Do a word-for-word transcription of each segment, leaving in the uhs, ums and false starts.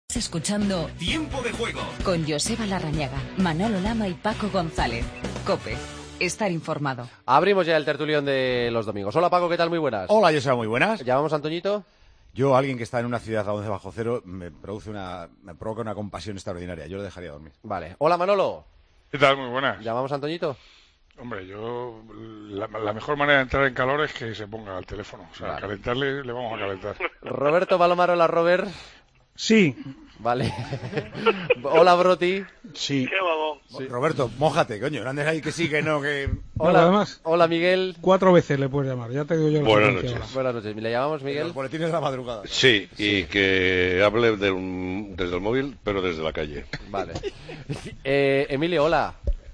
Escuchando Tiempo de Juego con Joseba Larrañaga, Manolo Lama y Paco González. COPE. Estar informado. Abrimos ya el tertulión de los domingos. Hola Paco, ¿qué tal? Muy buenas. Hola Joseba, muy buenas. ¿Llamamos a Antoñito? Yo, alguien que está en una ciudad a once bajo cero, me produce una, me provoca una compasión extraordinaria. Yo lo dejaría dormir. Vale. Hola Manolo. ¿Qué tal? Muy buenas. ¿Llamamos a Antoñito? Hombre, yo la, la mejor manera de entrar en calor es que se ponga al teléfono. O sea, vale. Calentarle, le vamos a calentar. Roberto Palomar, hola Robert. Sí. Vale. Hola Broti. Sí. ¿Qué vamos? Sí. Roberto, mójate, coño. No andes ahí que sí, que no, que... Hola, además, hola Miguel. Cuatro veces le puedes llamar, ya te digo yo. Buenas noches. Ahora. Buenas noches. ¿Le llamamos, Miguel? Los boletines de la madrugada. Sí, sí. Y que hable de un, desde el móvil, pero desde la calle. Vale. Eh, Emilio, hola.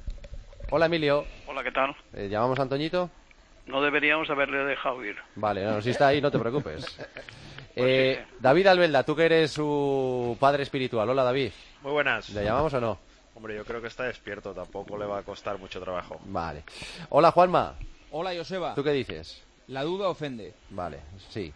Hola Emilio. Hola, ¿qué tal? Eh, ¿Llamamos a Antoñito? No deberíamos haberle dejado ir. Vale, no, si está ahí, no te preocupes. Pues eh, sí, sí. David Albelda, tú que eres su padre espiritual. Hola David. Muy buenas. ¿Le llamamos o no? Hombre, yo creo que está despierto, tampoco le va a costar mucho trabajo. Vale. Hola Juanma. Hola Joseba. ¿Tú qué dices? La duda ofende. Vale, sí.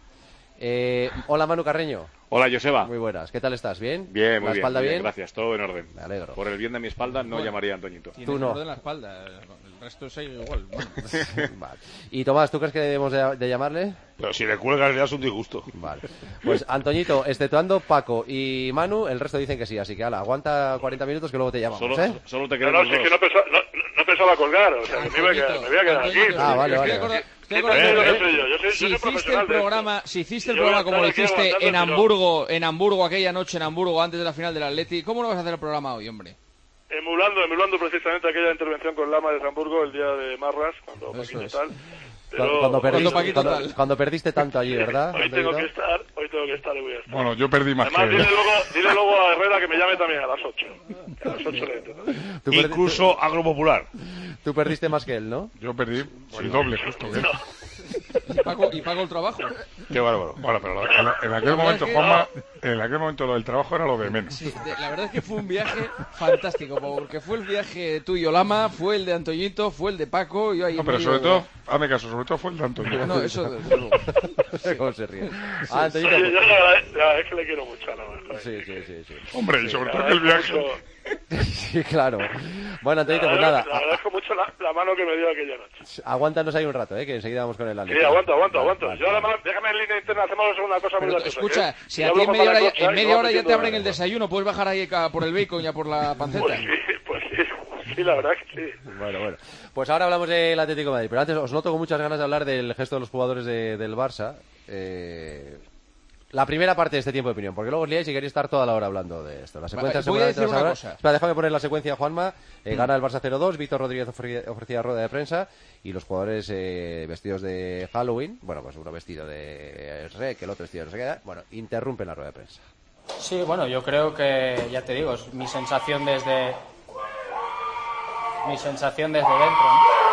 Eh, hola Manu Carreño. Hola Joseba. Muy buenas. ¿Qué tal estás? ¿Bien? Bien, muy ¿La bien. espalda muy bien? bien? Gracias, todo en orden. Me alegro. Por el bien de mi espalda no Bueno, llamaría a Antoñito. Tú no. En la espalda, el resto es igual. Vale. Y Tomás, ¿tú crees que debemos de, de llamarle? Pero si le cuelgas ya es un disgusto. Vale. Pues Antoñito, exceptuando Paco y Manu, el resto dicen que sí, así que ala, aguanta cuarenta minutos que luego te llamamos, Solo, ¿eh? solo te No, queremos no, si es dos. que no pensaba, no, no pensaba colgar, o sea, que me iba a quedar, me voy a quedar aquí. Ah, vale, vale. Estoy ¿Qué estoy tal es lo que acordando- soy yo? Yo soy, yo Si soy hiciste profesional el de esto. programa, si hiciste el Yo voy a programa como lo estar aquí hiciste aguantando en el tirón. Hamburgo, en Hamburgo aquella noche en Hamburgo antes de la final del Atleti, ¿cómo no vas a hacer el programa hoy, hombre? Emulando, emulando precisamente aquella intervención con Lama de Hamburgo el día de Marras, cuando Eso Paquito es. tal. Cuando, Pero cuando perdiste, Cuando Paquito cuando- tal. cuando perdiste tanto allí, ¿verdad? hoy tengo Antoñito? que estar, hoy tengo que estar y voy a estar. Bueno, yo perdí más Además, que dile él. luego, dile luego a Herrera que me llame también a las ocho. A las ocho le entro. Tú perdi- Incluso agropopular. Tú perdiste más que él, ¿no? Yo perdí el doble, justo. ¿eh? Y pago, y pago el trabajo. Qué bárbaro. Bueno, pero en, en aquel momento, Juanma, en aquel momento lo del trabajo era lo de menos. Sí, de- la verdad es que fue un viaje fantástico, porque fue el viaje tuyo, Lama, fue el de Antoñito, fue el de Paco, yo ahí No, en pero medio- sobre todo, hazme caso, sobre todo fue el de Antonio. No, eso desde luego. ¿Cómo se ríe? Ah, Sí, Antoñito. yo le agrade- la- es que le quiero mucho a Lama. joder. Sí, sí, sí, sí. Hombre, y sobre Le todo que el agradezco viaje... mucho- Sí, claro. Bueno, Antoñito, le pues nada. agradezco- le agradezco mucho la, la mano que me dio aquella noche. Aguántanos ahí un rato, ¿eh? Que enseguida vamos con el Atlético. Sí, aguanto, aguanto, Vale, aguanto. vale, Yo vale. además, déjame en línea interna, hacemos una cosa muy Pero graciosa. escucha, ¿eh? si Y a hablo ti en con media hora, ya, Maracocha en y media vamos hora ya te metiendo abren el algo. desayuno, puedes bajar ahí ca- por el bacon ya por la panceta. Pues sí, pues sí, sí, la verdad que sí. Bueno, bueno. Pues ahora hablamos del Atlético de Madrid. Pero antes os noto con muchas ganas de hablar del gesto de los jugadores de- del Barça. Eh, la primera parte de este tiempo de opinión, porque luego os liáis y queréis estar toda la hora hablando de esto. La secuencia Vale, voy a seguramente decir la una sabrás. cosa. Espera, déjame poner la secuencia, Juanma. Eh, Gana el Barça cero dos, Víctor Rodríguez ofre- ofrecía rueda de prensa y los jugadores eh, vestidos de Halloween, bueno, pues uno vestido de Rek, el otro vestido de no sé qué, bueno, interrumpen la rueda de prensa. Sí, bueno, yo creo que, ya te digo, es mi sensación desde mi sensación desde dentro, ¿no?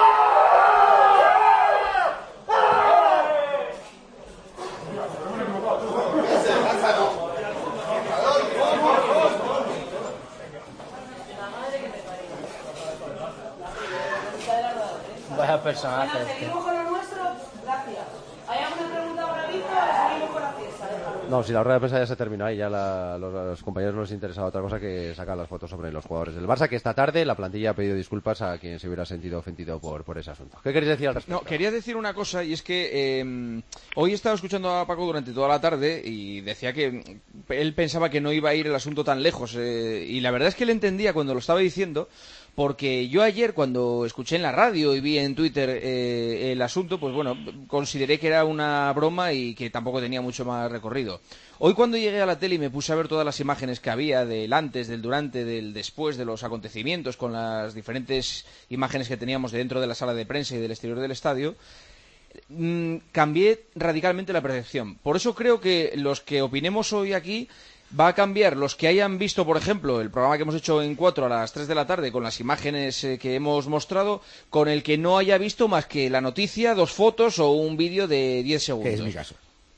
Vaya personaje. Seguimos con lo nuestro, gracias. ¿Hay alguna pregunta para Víctor o seguimos con la fiesta? No, si la rueda de prensa ya se terminó ahí, ya la- los, a los compañeros no les interesaba otra cosa que sacar las fotos sobre los jugadores del Barça, que esta tarde la plantilla ha pedido disculpas a quien se hubiera sentido ofendido por, por ese asunto. ¿Qué queréis decir al respecto? No, quería decir una cosa, y es que eh, hoy he estado escuchando a Paco durante toda la tarde y decía que él pensaba que no iba a ir el asunto tan lejos, eh, y la verdad es que él entendía cuando lo estaba diciendo, porque yo ayer cuando escuché en la radio y vi en Twitter eh, el asunto, pues bueno, consideré que era una broma y que tampoco tenía mucho más recorrido. Hoy cuando llegué a la tele y me puse a ver todas las imágenes que había del antes, del durante, del después de los acontecimientos, con las diferentes imágenes que teníamos de dentro de la sala de prensa y del exterior del estadio, mmm, cambié radicalmente la percepción. Por eso creo que los que opinemos hoy aquí va a cambiar los que hayan visto, por ejemplo, el programa que hemos hecho en cuatro a las tres de la tarde con las imágenes eh, que hemos mostrado, con el que no haya visto más que la noticia, dos fotos o un vídeo de diez segundos. Que es mi caso.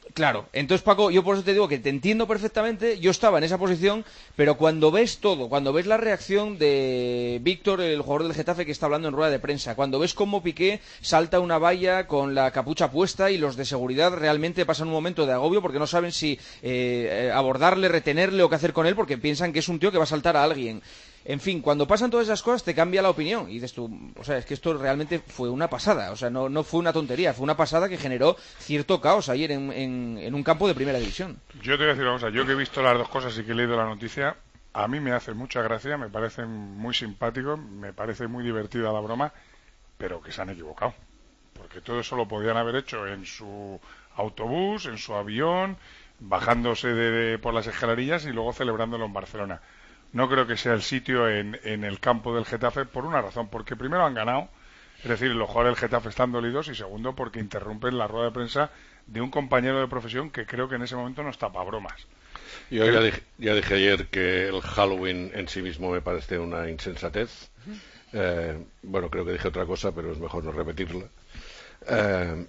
Claro, entonces Paco, yo por eso te digo que te entiendo perfectamente, yo estaba en esa posición, pero cuando ves todo, cuando ves la reacción de Víctor, el jugador del Getafe que está hablando en rueda de prensa, cuando ves cómo Piqué salta una valla con la capucha puesta y los de seguridad realmente pasan un momento de agobio porque no saben si eh, abordarle, retenerle o qué hacer con él porque piensan que es un tío que va a saltar a alguien. En fin, cuando pasan todas esas cosas te cambia la opinión y dices tú, o sea, es que esto realmente fue una pasada, o sea, no, no fue una tontería, fue una pasada que generó cierto caos ayer en, en, en un campo de primera división. Yo te voy a decir una cosa, yo que he visto las dos cosas y que he leído la noticia, a mí me hace mucha gracia, me parecen muy simpáticos, me parece muy divertida la broma, pero que se han equivocado, porque todo eso lo podían haber hecho en su autobús, en su avión, bajándose de, de, por las escalerillas y luego celebrándolo en Barcelona. No creo que sea el sitio en, en el campo del Getafe por una razón, porque primero han ganado, es decir, los jugadores del Getafe están dolidos, y segundo porque interrumpen la rueda de prensa de un compañero de profesión que creo que en ese momento no está para bromas. Yo ya dije, ya dije ayer que el Halloween en sí mismo me parece una insensatez. Eh, bueno, creo que dije otra cosa, pero es mejor no repetirla. Eh,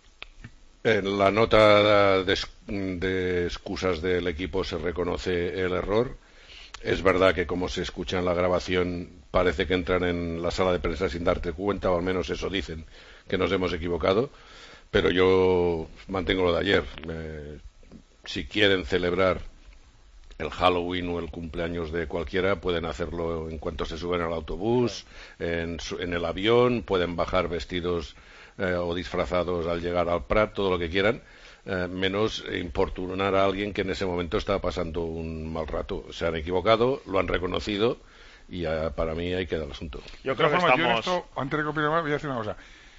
en la nota de, de excusas del equipo se reconoce el error. Es verdad que como se escucha en la grabación parece que entran en la sala de prensa sin darte cuenta, o al menos eso dicen, que nos hemos equivocado, pero yo mantengo lo de ayer. Eh, si quieren celebrar el Halloween o el cumpleaños de cualquiera, pueden hacerlo en cuanto se suben al autobús, en, su, en el avión, pueden bajar vestidos eh, o disfrazados al llegar al Prat, todo lo que quieran. Eh, menos importunar a alguien que en ese momento estaba pasando un mal rato. Se han equivocado, lo han reconocido y ya, para mí ahí queda el asunto. Yo creo que estamos... Yo en esto, antes de que opine más, voy a decir una cosa.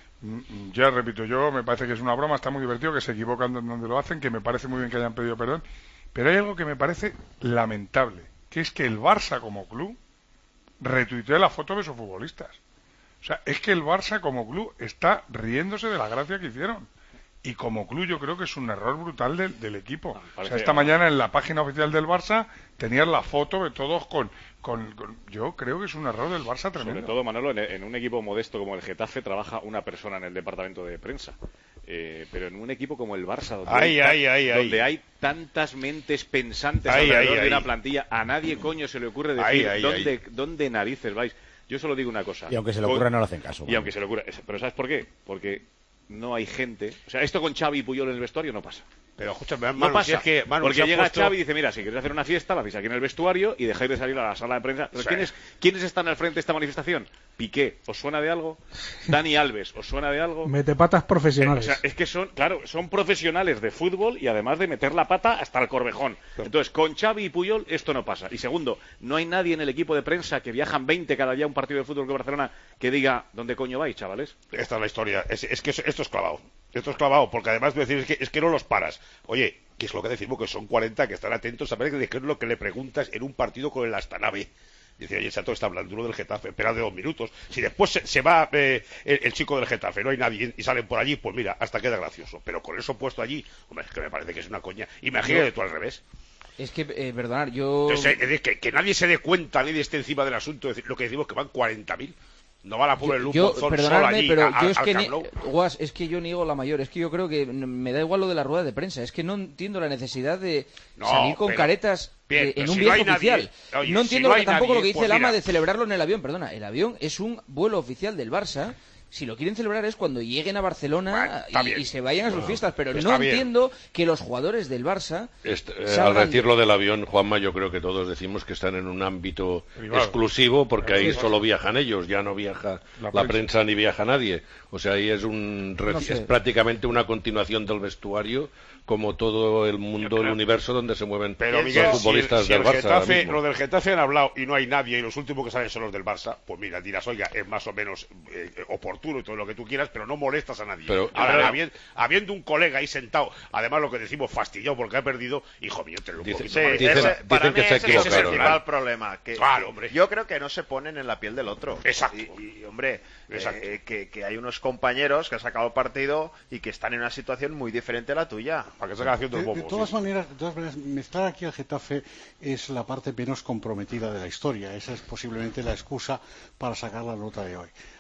Ya repito, yo me parece que es una broma, está muy divertido, que se equivocan donde lo hacen, que me parece muy bien que hayan pedido perdón, pero hay algo que me parece lamentable, que es que el Barça como club retuitee la foto de sus futbolistas. O sea, es que el Barça como club está riéndose de la gracia que hicieron. Y como club yo creo que es un error brutal del, del equipo. O sea, esta mañana en la página oficial del Barça tenías la foto de todos con, con, con... Yo creo que es un error del Barça tremendo. Sobre todo, Manolo, en, en un equipo modesto como el Getafe trabaja una persona en el departamento de prensa. Eh, pero en un equipo como el Barça, donde, ay, hay, ay, ay, donde ay. hay tantas mentes pensantes ay, alrededor ay, de una ay. plantilla, a nadie coño se le ocurre decir ay, ay, dónde, ay. dónde narices vais. Yo solo digo una cosa. Y aunque se le ocurra, no le hacen caso. Y Bueno. aunque se le ocurra. Pero ¿sabes por qué? Porque no hay gente. O sea, esto con Xavi y Puyol en el vestuario no pasa. Pero escúchame, Manu, No pasa, si es que, Manu, porque se ha llega puesto... Xavi y dice, mira, si queréis hacer una fiesta, la hacéis aquí en el vestuario y dejáis de salir a la sala de prensa. ¿Pero sí. ¿quiénes, ¿quiénes están al frente de esta manifestación? Piqué, ¿os suena de algo? Dani Alves, ¿os suena de algo? Mete patas profesionales. Eh, o sea, es que son, claro, son profesionales de fútbol y además de meter la pata hasta el corvejón. Entonces, con Xavi y Puyol esto no pasa. Y segundo, no hay nadie en el equipo de prensa que viajan veinte cada día a un partido de fútbol que Barcelona que diga, ¿dónde coño vais, chavales? Esta es la historia. Es, es que esto es clavado. Esto es clavado, porque además decir es que, es que no los paras. Oye, ¿qué es lo que decimos? Que son cuarenta que están atentos a ver qué es lo que le preguntas en un partido con el Astana B. Dice, oye, Sato está hablando uno del Getafe, espera de dos minutos. Si después se, se va eh, el, el chico del Getafe, no hay nadie y salen por allí, pues mira, hasta queda gracioso. Pero con eso puesto allí, hombre, es que me parece que es una coña. Imagínate tú al revés. Es que, eh, perdonar, yo... Entonces, eh, que, que nadie se dé cuenta, nadie esté encima del asunto. Es decir, lo que decimos que van cuarenta mil. No va la pobre Lupo yo, Zon perdonadme, sola allí pero a, yo es al que, ni, Camp Nou. Guas, es que yo niego la mayor. Es que yo creo que me da igual lo de la rueda de prensa. Es que no entiendo la necesidad de No, salir con pero- caretas bien, eh, en pero un si no viaje hay nadie- oficial. oye, no si entiendo no lo que- hay tampoco nadie, lo que dice pues el ama mira. de celebrarlo en el avión. Perdona, el avión es un vuelo oficial del Barça. Si lo quieren celebrar es cuando lleguen a Barcelona está y, bien. y se vayan a sus No, fiestas. Pero está no bien. entiendo que los jugadores del Barça Este, eh, salgan- al decir lo del avión, Juanma, yo creo que todos decimos que están en un ámbito Privado. exclusivo porque ahí Privado. solo viajan ellos, ya no viaja La la, prensa. prensa ni viaja nadie. O sea, ahí es un reci- No sé. es prácticamente una continuación del vestuario, como todo el mundo, el universo donde se mueven Pero los Miguel, futbolistas si, si del el Barça. ahora Getafe, mismo. lo del Getafe han hablado y no hay nadie y los últimos que salen son los del Barça, pues mira, dirás, oiga, es más o menos eh, oportuno y todo lo que tú quieras, pero no molestas a nadie. Pero- Ahora, pero- habiendo, habiendo un colega ahí sentado, además lo que decimos, fastidiado porque ha perdido, hijo mío, te lo Dice- poquito sí, mal. dicen- Ese- dicen para que mí se ese es el equivocaron, principal ¿no? problema. Que, Claro, hombre. Yo creo que no se ponen en la piel del otro. Exacto. Y, y, hombre, Exacto. eh, que, que hay unos compañeros que han sacado partido y que están en una situación muy diferente a la tuya. Para que se haga haciendo De, el de bobo. todas sí. maneras, de todas maneras, mezclar aquí al Getafe es la parte menos comprometida de la historia. Esa es posiblemente la excusa para sacar la nota de hoy.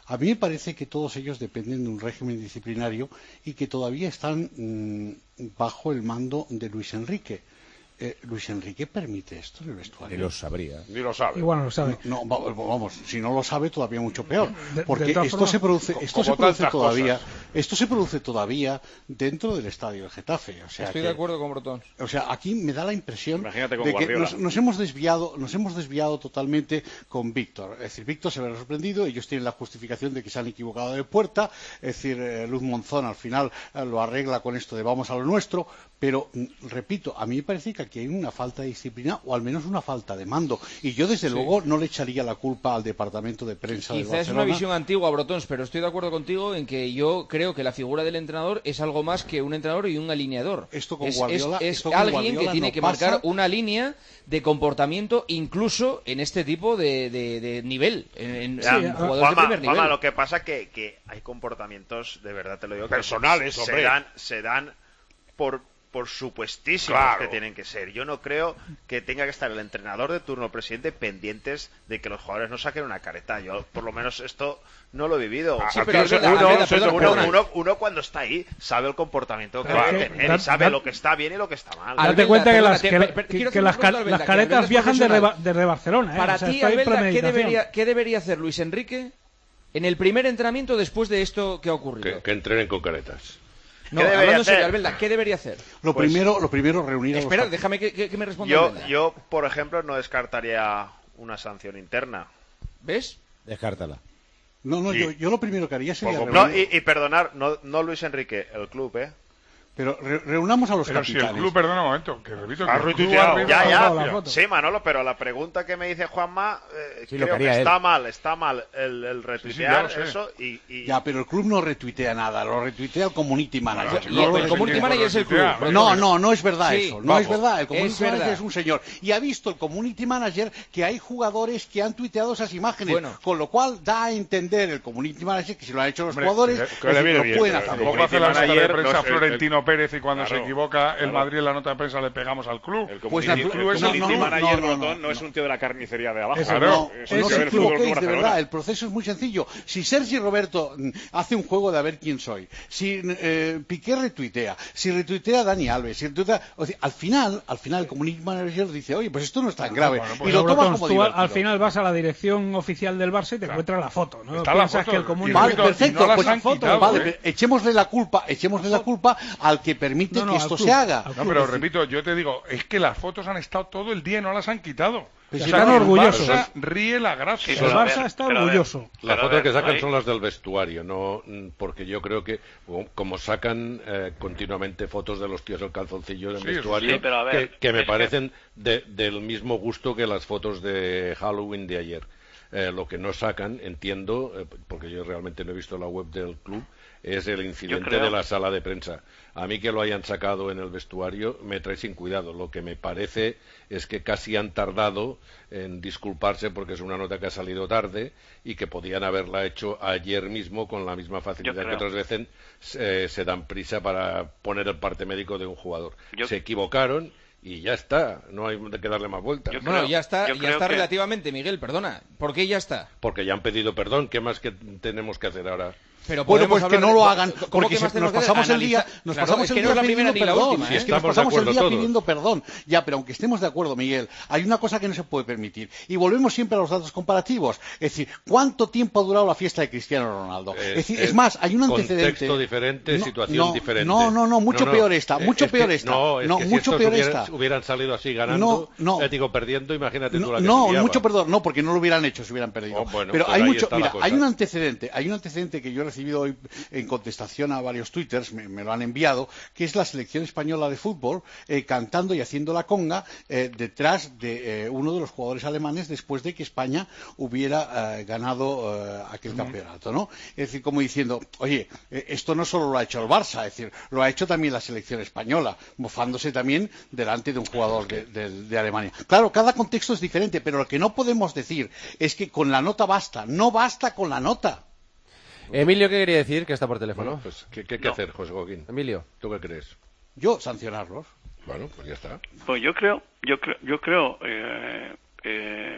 A mí me parece que todos ellos dependen de un régimen disciplinario y que todavía están mmm, bajo el mando de Luis Enrique. Eh, Luis Enrique permite esto en el vestuario. Ni lo sabría. Ni lo sabe. Igual no lo sabe. No, no, vamos, si no lo sabe todavía mucho peor, De- porque de todas esto formas, se produce, esto como se produce tantas todavía, cosas. esto se produce todavía dentro del estadio de Getafe. O sea, Estoy que- de acuerdo con Brotón. O sea, aquí me da la impresión Imagínate con de que Guardiola. nos, nos hemos desviado, nos hemos desviado totalmente con Víctor. Es decir, Víctor se verá sorprendido, ellos tienen la justificación de que se han equivocado de puerta, es decir, eh, Luz Monzón al final eh, lo arregla con esto de vamos a lo nuestro, pero mm, repito, a mí me parece que aquí hay una falta de disciplina o al menos una falta de mando. Y yo desde Sí. luego no le echaría la culpa al departamento de prensa del Quizá es una Barcelona. visión antigua, Brotons, pero estoy de acuerdo contigo en que yo creo que la figura del entrenador es algo más que un entrenador y un alineador. Esto con es Guardiola- es- es esto con alguien Guardiola que tiene no que pasa. marcar una línea de comportamiento incluso en este tipo de, de- de nivel, en, en Ya, en jugadores Juanma, de primer nivel. Juanma, lo que pasa que que hay comportamientos, de verdad te lo digo, que Personales, se, hombre. se dan, se dan por por supuestísimos Claro. que tienen que ser. Yo no creo que tenga que estar el entrenador de turno, el presidente, pendientes de que los jugadores no saquen una careta. Yo, por lo menos, esto no lo he vivido. Sí, Aquí pero uno, Albeda, uno- Albeda, perdona, uno- perdona. uno- uno cuando está ahí sabe el comportamiento que Claro, debe que- tener da- y sabe da- lo que está bien y lo que está mal. Date Albelda, cuenta que perdona, las, te- que, per- per- que- quiero que hacer las, una ca- pregunta, Albelda, las que caretas Albelda es viajan de, profesional. Reba- desde Barcelona. ¿eh? Para O sea, ti, esto hay Albelda, ¿qué premeditación. debería, ¿qué debería hacer Luis Enrique en el primer entrenamiento después de esto que ha ocurrido? Que, que entrenen con caretas. No, ¿Qué debería hablando en serio, hacer? Albelda, ¿qué debería hacer? Lo Pues- primero, lo primero reunir a los Espera, cap- déjame que, que- que me responda Yo, Albelda. yo, por ejemplo, no descartaría una sanción interna. ¿Ves? Descártala. No, no, Sí. yo, yo lo primero que haría sería Por No, reunir- y, y perdonar, no, no Luis Enrique, el club, ¿eh? pero re- reunamos a los Pero si el capitanes. club, perdona un momento, que repito que Ha el club retuiteado. arriba Ya, la ya, fotografía. sí, Manolo, pero la pregunta que me dice Juanma, eh, Sí, lo creo que quería está él. mal, está mal el, el ya retuitear lo sé. eso y, y- Ya, pero el club no retuitea nada, lo retuitea el community manager. Bueno, Y No el, lo el retuitea. community manager es el club. No, No, no, no es verdad Sí, eso. No vamos, es verdad. El community es manager verdad. es un señor. Y ha visto el community manager que hay jugadores que han tuiteado esas imágenes. Bueno. Con lo cual da a entender el community manager que si lo han hecho los Hombre, jugadores, que- es que le decir, viene lo bien, pueden pero hacer. Tampoco community hace la nota de manager, prensa no sé, el- Florentino Pérez y cuando Claro, se equivoca el claro. Madrid en la nota de prensa le pegamos al club. El Pues community, la- el club es- community no, no, manager, no, no, Brotón, no no. es un tío de la carnicería de abajo. Eso Claro. no. Es No un os tío del Fútbol Club equivoquéis, de Barcelona. verdad, el proceso es muy sencillo. Si Sergi Roberto mm, hace un juego de a ver quién soy, si eh, Piqué retuitea, si retuitea Dani Alves, si retuitea, o sea, al final, al final el community manager dice, oye, pues esto no es tan grave, bueno, pues y lo Pero, toma Brotons, como tú al- divertido. al final vas a la dirección oficial del Barça y te encuentras la foto, ¿no? Está la Piensas foto, que el y community Vale, repito, perfecto, no las pues, han quitado, vale, ¿eh? pero echémosle la culpa, echémosle la culpa al que permite No, no, que al esto club, se haga. al No, pero repito, yo te digo, es que las fotos han estado todo el día y no las han quitado. Pues O si sea, están el orgullosos. Barça ríe la gracia. El Pero a Barça ver, está pero a ver. orgulloso. Las Pero a fotos ver, que sacan ahí- son las del vestuario, no mm, porque yo creo que como- como sacan eh, continuamente fotos de los tíos en calzoncillo en el Sí, eso vestuario, sí, pero a ver, que, que me es que- parecen de- del mismo gusto que las fotos de Halloween de ayer. Eh, lo que no sacan, entiendo, eh, porque yo realmente no he visto la web del club, es el incidente creo- de la sala de prensa. A mí que lo hayan sacado en el vestuario me trae sin cuidado. Lo que me parece es que casi han tardado en disculparse porque es una nota que ha salido tarde y que podían haberla hecho ayer mismo con la misma facilidad Yo que creo. otras veces eh, se dan prisa para poner el parte médico de un jugador. Yo- Se equivocaron y ya está, no hay que darle más vueltas. Yo Bueno, creo- ya está, yo ya creo está que- relativamente, Miguel, perdona. ¿Por qué ya está? Porque ya han pedido perdón, ¿qué más que tenemos que hacer ahora? Pero Bueno, podemos pues que hablar no de- lo hagan, ¿cómo porque que se- más tenemos nos que hacer? pasamos el día, Analiza- nos Claro, pasamos es el que no día es la primera pidiendo ni la perdón. última, ¿eh? Es que nos Estamos de pasamos el acuerdo día todos. pidiendo perdón. Ya, pero aunque estemos de acuerdo, Miguel, hay una cosa que no se puede permitir. Y volvemos siempre a los datos comparativos. Es decir, ¿cuánto tiempo ha durado la fiesta de Cristiano Ronaldo? Eh, es decir, eh, es más, hay un antecedente. Contexto diferente, No, situación no, diferente. No, no, no, mucho No, no, peor esta, eh, mucho es que- peor esta. No, es No, que si mucho estos peor hubieran, esta. hubieran salido así ganando, No, no. eh, digo, perdiendo, imagínate tú No, la que no, se liaba. mucho perdón, no, porque no lo hubieran hecho si hubieran perdido. Oh, bueno, pero pues hay ahí mucho, está la mira, cosa. hay un antecedente, hay un antecedente que yo he recibido hoy en contestación a varios twitters, me, me lo han enviado, que es la selección española de fútbol eh, cantando y haciendo la conga eh, detrás de eh, uno de los jugadores alemanes después de que España hubiera eh, ganado eh, aquel campeonato, ¿no? Es decir, como diciendo, oye, eh, esto no solo lo ha hecho el Barça, es decir, lo ha hecho también la selección española, mofándose también delante de un jugador de, de- de Alemania. Claro, cada contexto es diferente, pero lo que no podemos decir es que con la nota basta, no basta con la nota. Emilio, ¿qué quería decir? Que está por teléfono. Bueno, pues, ¿qué, qué hay que No. hacer, José Joaquín? Emilio. ¿Tú qué crees? Yo, sancionarlos. Bueno, pues ya está. Pues yo creo, yo creo, yo creo, eh, eh, primero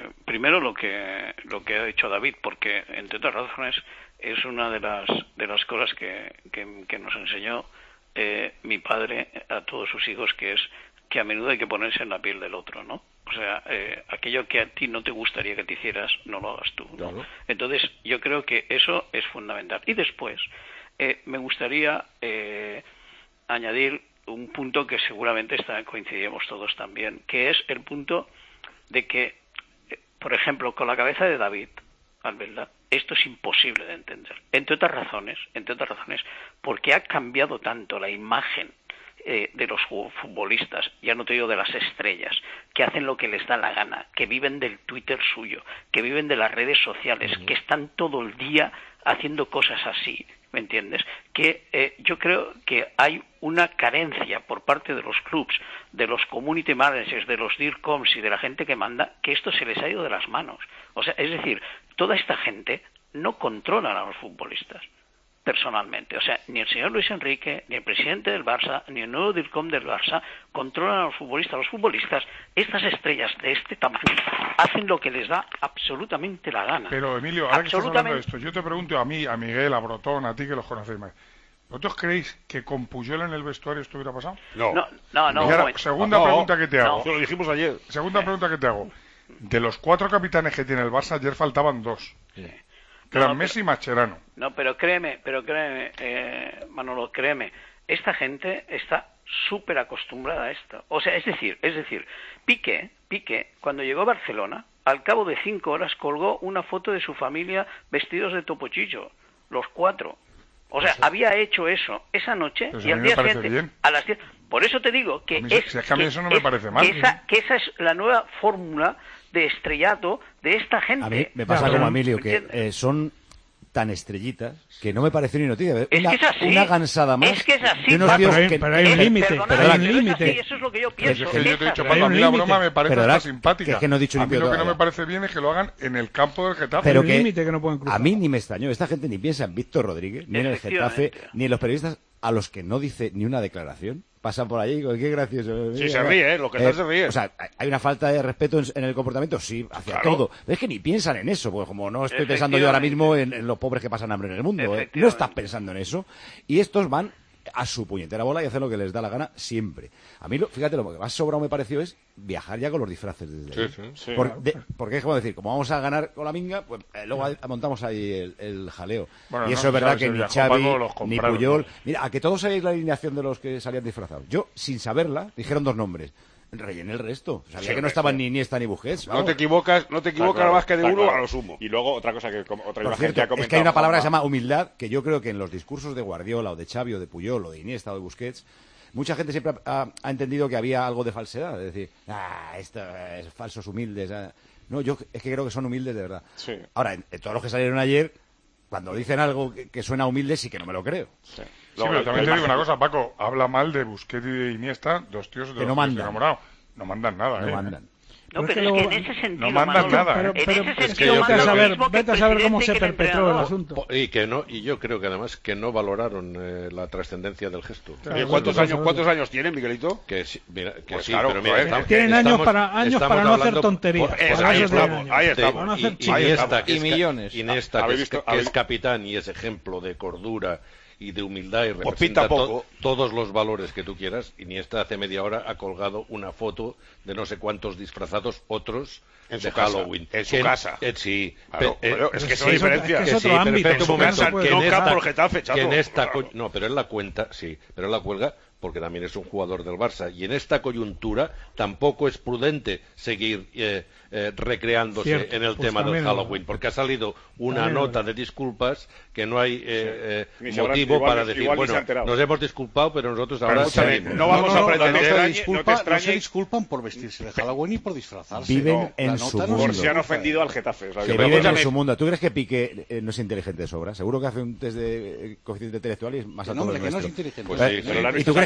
primero lo que lo que ha dicho David, porque entre otras razones es una de las de las cosas que, que, que nos enseñó eh, mi padre a todos sus hijos, que es que a menudo hay que ponerse en la piel del otro, ¿no? O sea, eh, aquello que a ti no te gustaría que te hicieras, no lo hagas tú, ¿no? Claro. Entonces, yo creo que eso es fundamental. Y después, eh, me gustaría eh, añadir un punto que seguramente está, coincidimos todos también, que es el punto de que, eh, por ejemplo, con la cabeza de David, Albelda, esto es imposible de entender. Entre otras razones, entre otras razones, porque ha cambiado tanto la imagen Eh, de los futbolistas, ya no te digo de las estrellas, que hacen lo que les da la gana, que viven del Twitter suyo, que viven de las redes sociales, uh-huh. que están todo el día haciendo cosas así, ¿me entiendes? Que eh, yo creo que hay una carencia por parte de los clubs, de los community managers, de los DIRCOMs y de la gente que manda, que esto se les ha ido de las manos. O sea, es decir, toda esta gente no controla a los futbolistas personalmente. O sea, ni el señor Luis Enrique, ni el presidente del Barça, ni el nuevo DIRCOM del Barça controlan a los futbolistas. Los futbolistas, estas estrellas de este tamaño, hacen lo que les da absolutamente la gana. Pero, Emilio, ahora que estás hablando de esto, yo te pregunto a mí, a Miguel, a Brotón, a ti que los conocéis más. ¿Vosotros creéis que con Puyol en el vestuario esto hubiera pasado? No. No, no. no y ahora, segunda no, pregunta que te hago. No. Lo dijimos ayer. Segunda pregunta que te hago. De los cuatro capitanes que tiene el Barça, ayer faltaban dos. Sí. Que eran no, Messi y Mascherano. No, pero créeme, pero créeme, eh, Manolo, créeme, esta gente está súper acostumbrada a esto. O sea, es decir, es decir, Piqué, Piqué, cuando llegó a Barcelona, al cabo de cinco horas colgó una foto de su familia vestidos de topochillo, los cuatro. O sea, pues, había hecho eso esa noche pues y al día siguiente, bien. a las diez. Por eso te digo que, mí, es, si es que a mí que, eso no me es, parece mal. Que esa, que esa es la nueva fórmula de estrellato de esta gente. A mí me pasa claro, como a Emilio, que eh, son tan estrellitas que no me parece ni noticia. Es una, que es así. Una gansada más. Es que es así. De unos Ah, tíos pero, hay, que, pero hay un límite. Pero hay un límite. Eso es lo que yo pienso. Es que yo te he dicho, Paco, a mí la broma me parece hasta simpática. Que es que no he dicho a mí lo que todavía. no me parece bien es que lo hagan en el campo del Getafe. Pero hay un límite que no pueden cruzar. A mí ni me extrañó. Esta gente ni piensa en Víctor Rodríguez, ni en el Getafe, ni en los periodistas a los que no dice ni una declaración. Pasan por allí y digo, qué gracioso. Sí, se ríe, ¿eh? Lo que está eh, se ríe. O sea, hay una falta de respeto en, en el comportamiento, sí, hacia claro. todo. Pero es que ni piensan en eso, porque como no estoy pensando yo ahora mismo en, en los pobres que pasan hambre en el mundo, ¿eh? No estás pensando en eso. Y estos van a su puñetera bola y hacen lo que les da la gana siempre. A mí, lo, fíjate, lo que más sobrado me pareció es viajar ya con los disfraces desde sí, ahí. sí, sí. Por, de, porque es como decir, como vamos a ganar con la minga, pues eh, luego a, montamos ahí el, el jaleo. Bueno, y eso no, es verdad que si ni Paco, Xavi, ni Puyol... ¿no? Mira, a que todos sabéis la alineación de los que salían disfrazados. Yo, sin saberla, dijeron dos nombres. Rellené el resto. Sabía sí, que no estaban sí. ni Iniesta ni Busquets. No te equivocas, no te equivocas claro, más que de uno claro. a lo sumo. Y luego otra cosa que otra Por cierto, gente ha comentado. Es que hay una palabra que se llama humildad, que yo creo que en los discursos de Guardiola o de Xavi o de Puyol o de Iniesta o de Busquets, mucha gente siempre ha, ha entendido que había algo de falsedad. Es decir, ah, esto es falsos humildes. Ah. No, yo es que creo que son humildes de verdad. Sí. Ahora, en, en todos los que salieron ayer, cuando dicen algo que, que suena humilde, sí que no me lo creo. Sí. Sí, pero también te digo una cosa, Paco, habla mal de Busquets y de Iniesta, dos tíos de que no mandan. enamorados. No mandan nada, no ¿eh? mandan. No, pero, pero es que en ese sentido, no mandan Manolo, nada. Pero, ¿eh? pero, pero en ese es que yo vete a saber, vete a saber cómo se perpetró el asunto. Y que no, y yo creo que además que no valoraron eh, la trascendencia del gesto. Claro, ¿Cuántos años, cuántos años tienen, Miguelito? Que sí, mira, que pues sí, claro, pero mira, estamos, tienen años estamos, para años para no hacer tonterías. Por, es, ahí, estamos, ahí estamos, y, y, Iniesta, y millones. Iniesta, que, es, que, que es capitán y es ejemplo de cordura y de humildad y representa to todos los valores que tú quieras. Iniesta hace media hora ha colgado una foto de no sé cuántos disfrazados, otros en de su casa, Halloween. En su en, casa. Eh, sí. Claro, pe, eh, pero es que sí, es una diferencia. Es que es otro sí, ámbito. Perfecto, en su momento, casa, que no en esta, campo el Getafe, chato. que en esta no, pero él la cuenta, sí, pero él la cuelga porque también es un jugador del Barça y en esta coyuntura tampoco es prudente seguir eh, eh, recreándose Cierto, en el pues tema del también, Halloween porque ha salido una también, nota ¿verdad? de disculpas que no hay eh, sí. eh, motivo igual, para igual, decir igual bueno, nos hemos disculpado pero nosotros pero ahora seguimos. No vamos no, no, a pretender no, no se disculpa, no, te no se disculpan por vestirse de Halloween ni por disfrazarse. Viven no, en su mundo. Por si han ofendido al Getafe. Que viven en su mundo. ¿Tú crees que Piqué eh, no es inteligente de sobra? Seguro que hace un test de eh, coeficiente intelectual y es más alto no, que el que no nuestro. es inteligente. Pues Pues, sí, ¿y, pero ¿Y tú crees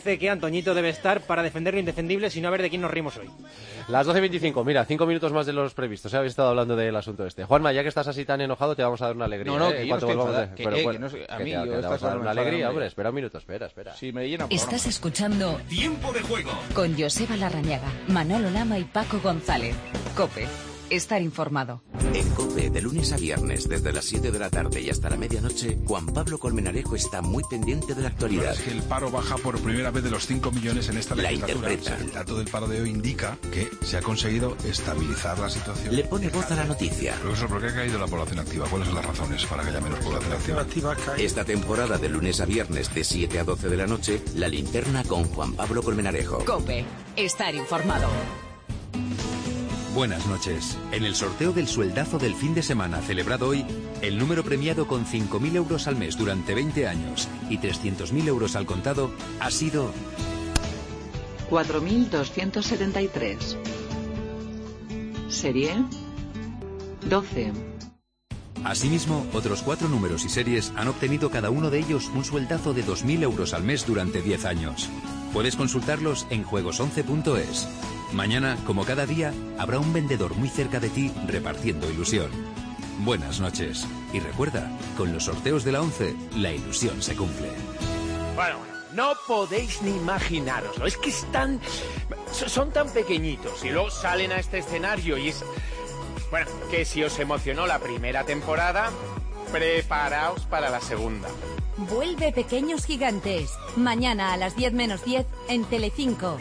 dice que Antoñito debe estar para defender lo indefendible, sino a ver de quién nos rimos hoy. Las doce y veinticinco, mira, cinco minutos más de los previstos. ¿eh? Habéis estado hablando del asunto este. Juanma, ya que estás así tan enojado, te vamos a dar una alegría. No, no, ¿eh? que yo no estoy enfadado, que, Bueno, eh, bueno, que no sé, a Que mí te, yo que te estas vas a dar cosas me una enfadan, alegría, hombre. hombre. Espera un minuto, espera, espera. Sí, me llena. Estás escuchando Tiempo de juego con Joseba Larrañaga, Manolo Lama y Paco González. COPE. Estar informado. En COPE, de lunes a viernes, desde las siete de la tarde y hasta la medianoche, Juan Pablo Colmenarejo está muy pendiente de la actualidad. Es que el paro baja por primera vez de los cinco millones en esta La legislatura. interpreta. O sea, el dato del paro de hoy indica que se ha conseguido estabilizar la situación. Le pone voz a la noticia. Profesor, ¿por qué ha caído la población activa? ¿Cuáles son las razones para que haya menos población activa? Esta temporada, de lunes a viernes, de siete a doce de la noche, La Linterna con Juan Pablo Colmenarejo. COPE. Estar informado. Buenas noches. En el sorteo del sueldazo del fin de semana celebrado hoy, el número premiado con cinco mil euros al mes durante veinte años y trescientos mil euros al contado ha sido cuatro mil doscientos setenta y tres. Serie doce. Asimismo, otros cuatro números y series han obtenido cada uno de ellos un sueldazo de dos mil euros al mes durante diez años. Puedes consultarlos en juegos once punto es. Mañana, como cada día, habrá un vendedor muy cerca de ti repartiendo ilusión. Buenas noches. Y recuerda, con los sorteos de la once, la ilusión se cumple. Bueno, no podéis ni imaginaroslo. Es que están... son tan pequeñitos y luego salen a este escenario y es... Bueno, que si os emocionó la primera temporada, preparaos para la segunda. Vuelve Pequeños Gigantes. Mañana a las diez menos diez en Telecinco.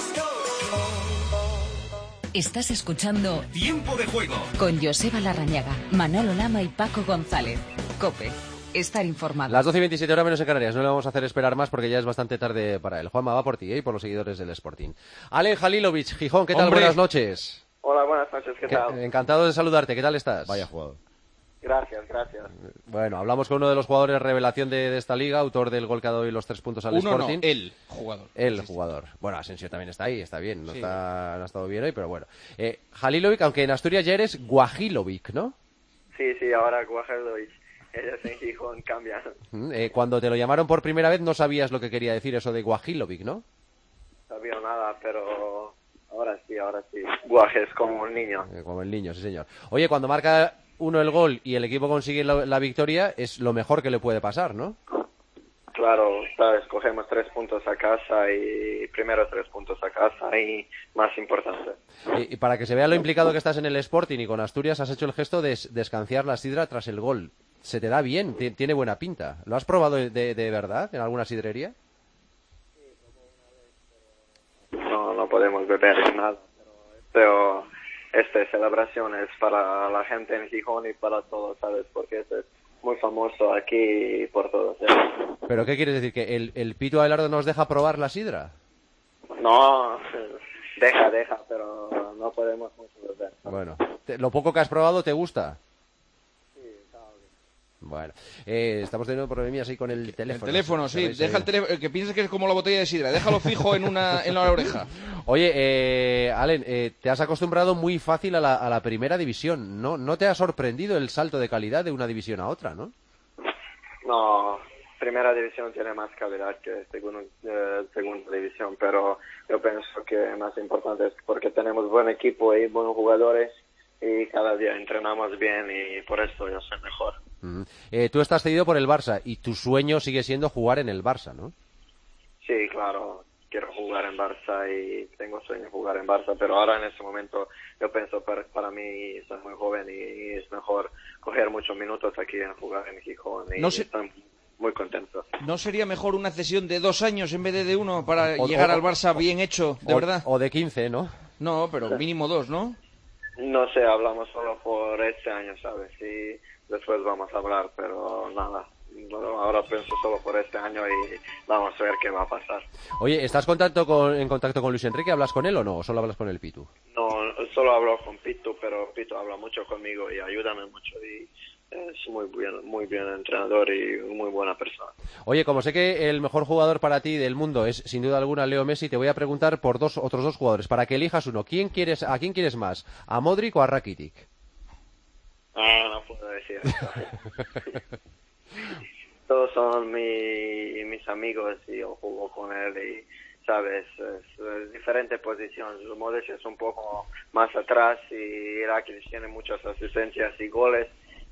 Estás escuchando Tiempo de juego con Joseba Larrañaga, Manolo Lama y Paco González. COPE. Estar informado. Las doce y veintisiete horas menos en Canarias. No le vamos a hacer esperar más porque ya es bastante tarde para él. Juanma, va por ti, ¿eh? Y por los seguidores del Sporting. Alen Halilovic, Gijón, ¿qué tal? ¡Hombre! Buenas noches. Hola, buenas noches, ¿qué Que- tal? Encantado de saludarte. ¿Qué tal estás? Vaya jugador. Gracias, gracias. Bueno, hablamos con uno de los jugadores revelación de, de esta liga, autor del gol que ha dado hoy los tres puntos al Uno no, Sporting. el jugador. El jugador. Bueno, Asensio también está ahí, está bien. No, Sí. está, no ha estado bien hoy, pero bueno. Eh, Halilovic, aunque en Asturias ya eres Guajilovic, ¿no? Sí, sí, ahora Guajardovic. Ellos en Gijón cambian. Mm, eh, cuando te lo llamaron por primera vez no sabías lo que quería decir eso de Guajilovic, ¿no? No sabía nada, pero ahora sí, ahora sí. Guaje es como un niño. Eh, como el niño, sí señor. Oye, cuando marca uno el gol y el equipo consigue la, la victoria, es lo mejor que le puede pasar, ¿no? Claro, sabes, cogemos tres puntos a casa y primero tres puntos a casa y más importante. Y, y para que se vea lo implicado que estás en el Sporting y con Asturias has hecho el gesto de, es- de escanciar la sidra tras el gol. Se te da bien, ti- tiene buena pinta. ¿Lo has probado de, de- de verdad en alguna sidrería? No, no podemos beber nada, pero esta celebración es para la gente en Gijón y para todos, ¿sabes? Porque este es muy famoso aquí y por todos. ¿eh? ¿Pero qué quieres decir? ¿Que el, el Pito Abelardo nos deja probar la sidra? No, deja, deja, pero no podemos mucho beber. Bueno, te- ¿lo poco que has probado te gusta? Bueno, eh, estamos teniendo problemas ahí con el teléfono. El teléfono, sí. ¿Sabéis? Deja el teléfono, que pienses que es como la botella de sidra. Déjalo fijo en una en la oreja. Oye, eh, Alen, eh, te has acostumbrado muy fácil a la, a la primera división. ¿No, ¿No te ha sorprendido el salto de calidad de una división a otra, no? No, primera división tiene más calidad que segundo, eh, segunda división, pero yo pienso que más importante es porque tenemos buen equipo y buenos jugadores y cada día entrenamos bien y por eso yo soy mejor. Mm. Eh, tú estás cedido por el Barça y tu sueño sigue siendo jugar en el Barça, ¿no? Sí, claro, quiero jugar en Barça y tengo sueño de jugar en Barça, pero ahora en este momento yo pienso para, para mí soy muy joven y es mejor coger muchos minutos aquí en jugar en Gijón y No sé- estoy muy contento. ¿No sería mejor una cesión de dos años en vez de de uno para O- llegar o- al Barça bien hecho, de o, verdad? O de quince, ¿no? No, pero mínimo dos, ¿no? No sé, hablamos solo por este año, ¿sabes? Y después vamos a hablar, pero nada. Bueno, ahora pienso solo por este año y vamos a ver qué va a pasar. Oye, ¿estás contacto con, en contacto con Luis Enrique? ¿Hablas con él o no? ¿O solo hablas con el Pitu? No, solo hablo con Pito, pero Pito habla mucho conmigo y ayúdame mucho y es muy bien, muy bien entrenador y muy buena persona. Oye, como sé que el mejor jugador para ti del mundo es sin duda alguna Leo Messi, te voy a preguntar por dos otros dos jugadores para que elijas uno. ¿Quién quieres, ¿A quién quieres más? ¿A Modric o a Rakitic? Ah, no puedo decir eso. Todos son mi, mis amigos y yo juego con él y, sabes, es, es diferente posición. Modric es un poco más atrás y Rakitic tiene muchas asistencias y goles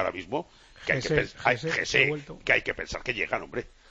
ahora mismo que hay, Gese, que, pens- hay, Gese, Gese, ha vuelto. que hay que pensar que llegan, hombre.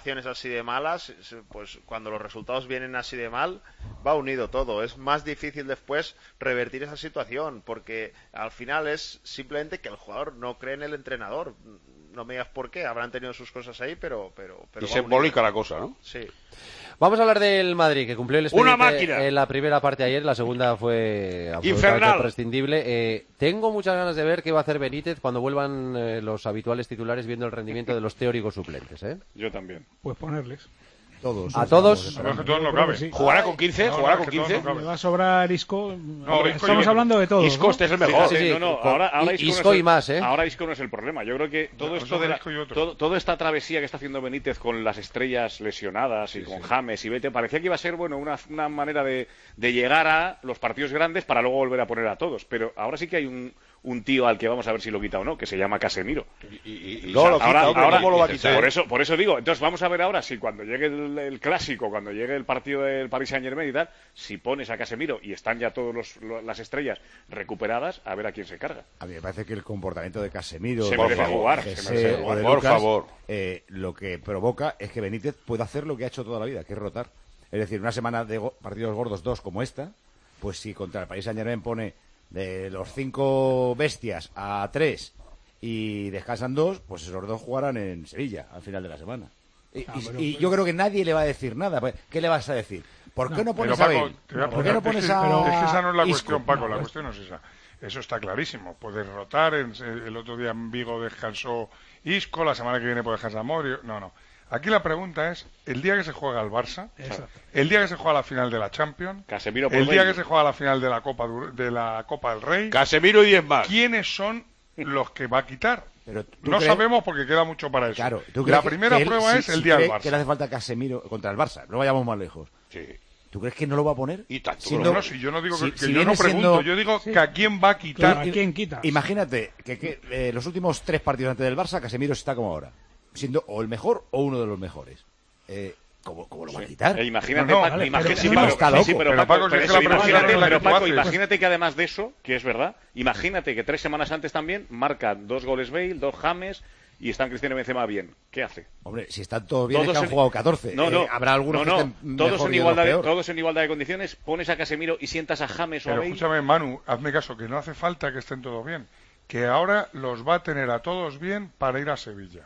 situaciones así de malas, pues cuando los resultados vienen así de mal, va unido todo. Es más difícil después revertir esa situación, porque al final es simplemente que el jugador no cree en el entrenador. no me digas por qué, habrán tenido sus cosas ahí, pero... pero, pero y se embolica la cosa, ¿no? Sí. Vamos a hablar del Madrid, que cumplió el expediente ¡Una máquina! en la primera parte ayer, la segunda fue absolutamente ¡infernal! imprescindible. Eh, tengo muchas ganas de ver qué va a hacer Benítez cuando vuelvan eh, los habituales titulares viendo el rendimiento de los teóricos suplentes, ¿eh? Yo también. Pues ponerles. Todos. A todos. Pero es que todos no cabe. Sí. ¿Jugará con quince? No, ¿Jugará no, con es que quince? todos no Me cabe. va a sobrar Isco. No, Isco Estamos yo- hablando de todos. Isco, ¿no? este es el mejor. Sí, sí, no, no, con- ahora, ahora I- Isco, Isco no es y el- más, ¿eh? Ahora Isco no es el problema. Yo creo que todo No, esto son de la, Isco y otros. todo- toda esta travesía que está haciendo Benítez con las estrellas lesionadas y con James y Vete, parecía que iba a ser bueno una, una manera de, de llegar a los partidos grandes para luego volver a poner a todos. Pero ahora sí que hay un, un tío al que vamos a ver si lo quita o no, que se llama Casemiro. Y, y- y- O sea, no lo quita, ahora- hombre, ahora- ¿cómo lo va a quitar? Por eso, por eso digo, entonces vamos a ver ahora si cuando llegue el, el clásico, cuando llegue el partido del Paris Saint-Germain y tal, si pones a Casemiro y están ya todas las estrellas recuperadas, a ver a quién se carga. A mí me parece que el comportamiento de Casemiro, Se de merece jugar, de se José merece o jugar. de Por Lucas, favor. eh, lo que provoca es que Benítez pueda hacer lo que ha hecho toda la vida, que es rotar. Es decir, una semana de go- partidos gordos, dos como esta, pues si contra el Paris Saint-Germain pone de los cinco bestias a tres y descansan dos, pues esos dos jugarán en Sevilla al final de la semana. Y, Ah, y- pero- y yo creo que nadie le va a decir nada. Pues, ¿qué le vas a decir? ¿Por qué no, Pero pones a Paco, Bale? te voy a ¿Por qué no explicar, pones es que, a es que esa no es la Isco? cuestión, Paco, la No, cuestión no es esa. Eso está clarísimo. Puedes rotar, en- el otro día en Vigo descansó Isco, la semana que viene puede descansar Modric. No, no. Aquí la pregunta es, el día que se juega el Barça, Exacto. el día que se juega la final de la Champions, Casemiro por el día veinte. que se juega la final de la Copa du- de la Copa del Rey, Casemiro y diez más. ¿quiénes son los que va a quitar? Pero ¿tú No crees- sabemos porque queda mucho para eso. Claro, ¿tú crees La que- primera que él- prueba si- es el si día del cree Barça. que le hace falta Casemiro contra el Barça, no vayamos más lejos. Sí. ¿Tú crees que no lo va a poner? Y tanto. Siendo- No, no, si yo no digo que, si- que si yo no viene pregunto, siendo- yo digo Sí. que a quién va a quitar. ¿A quién quitas? Imagínate que, que, eh, los últimos tres partidos antes del Barça, Casemiro está como ahora, siendo o el mejor o uno de los mejores. Eh, ¿cómo, cómo lo va a quitar? E imagínate, No, no, Paco, vale, imagínate- pero sí, no, Paco, está sí, loco. sí, pero Pero, Paco, Paco, si pero es que la eso, pregunta imagínate, es la pero que tú Paco, haces. imagínate que además de eso, que es verdad, imagínate que tres semanas antes también marcan dos goles Bale, dos James y están Cristiano y Benzema bien. ¿Qué hace? Hombre, si están todos bien, es Todos que han en- jugado catorce. No, no, Eh, habrá algunos no, que no, estén todos mejor en y otros igualdad de, peor. todos en igualdad de condiciones, pones a Casemiro y sientas a James o a Pero Bale. escúchame, Manu, hazme caso, que no hace falta que estén todos bien. Que ahora los va a tener a todos bien para ir a Sevilla.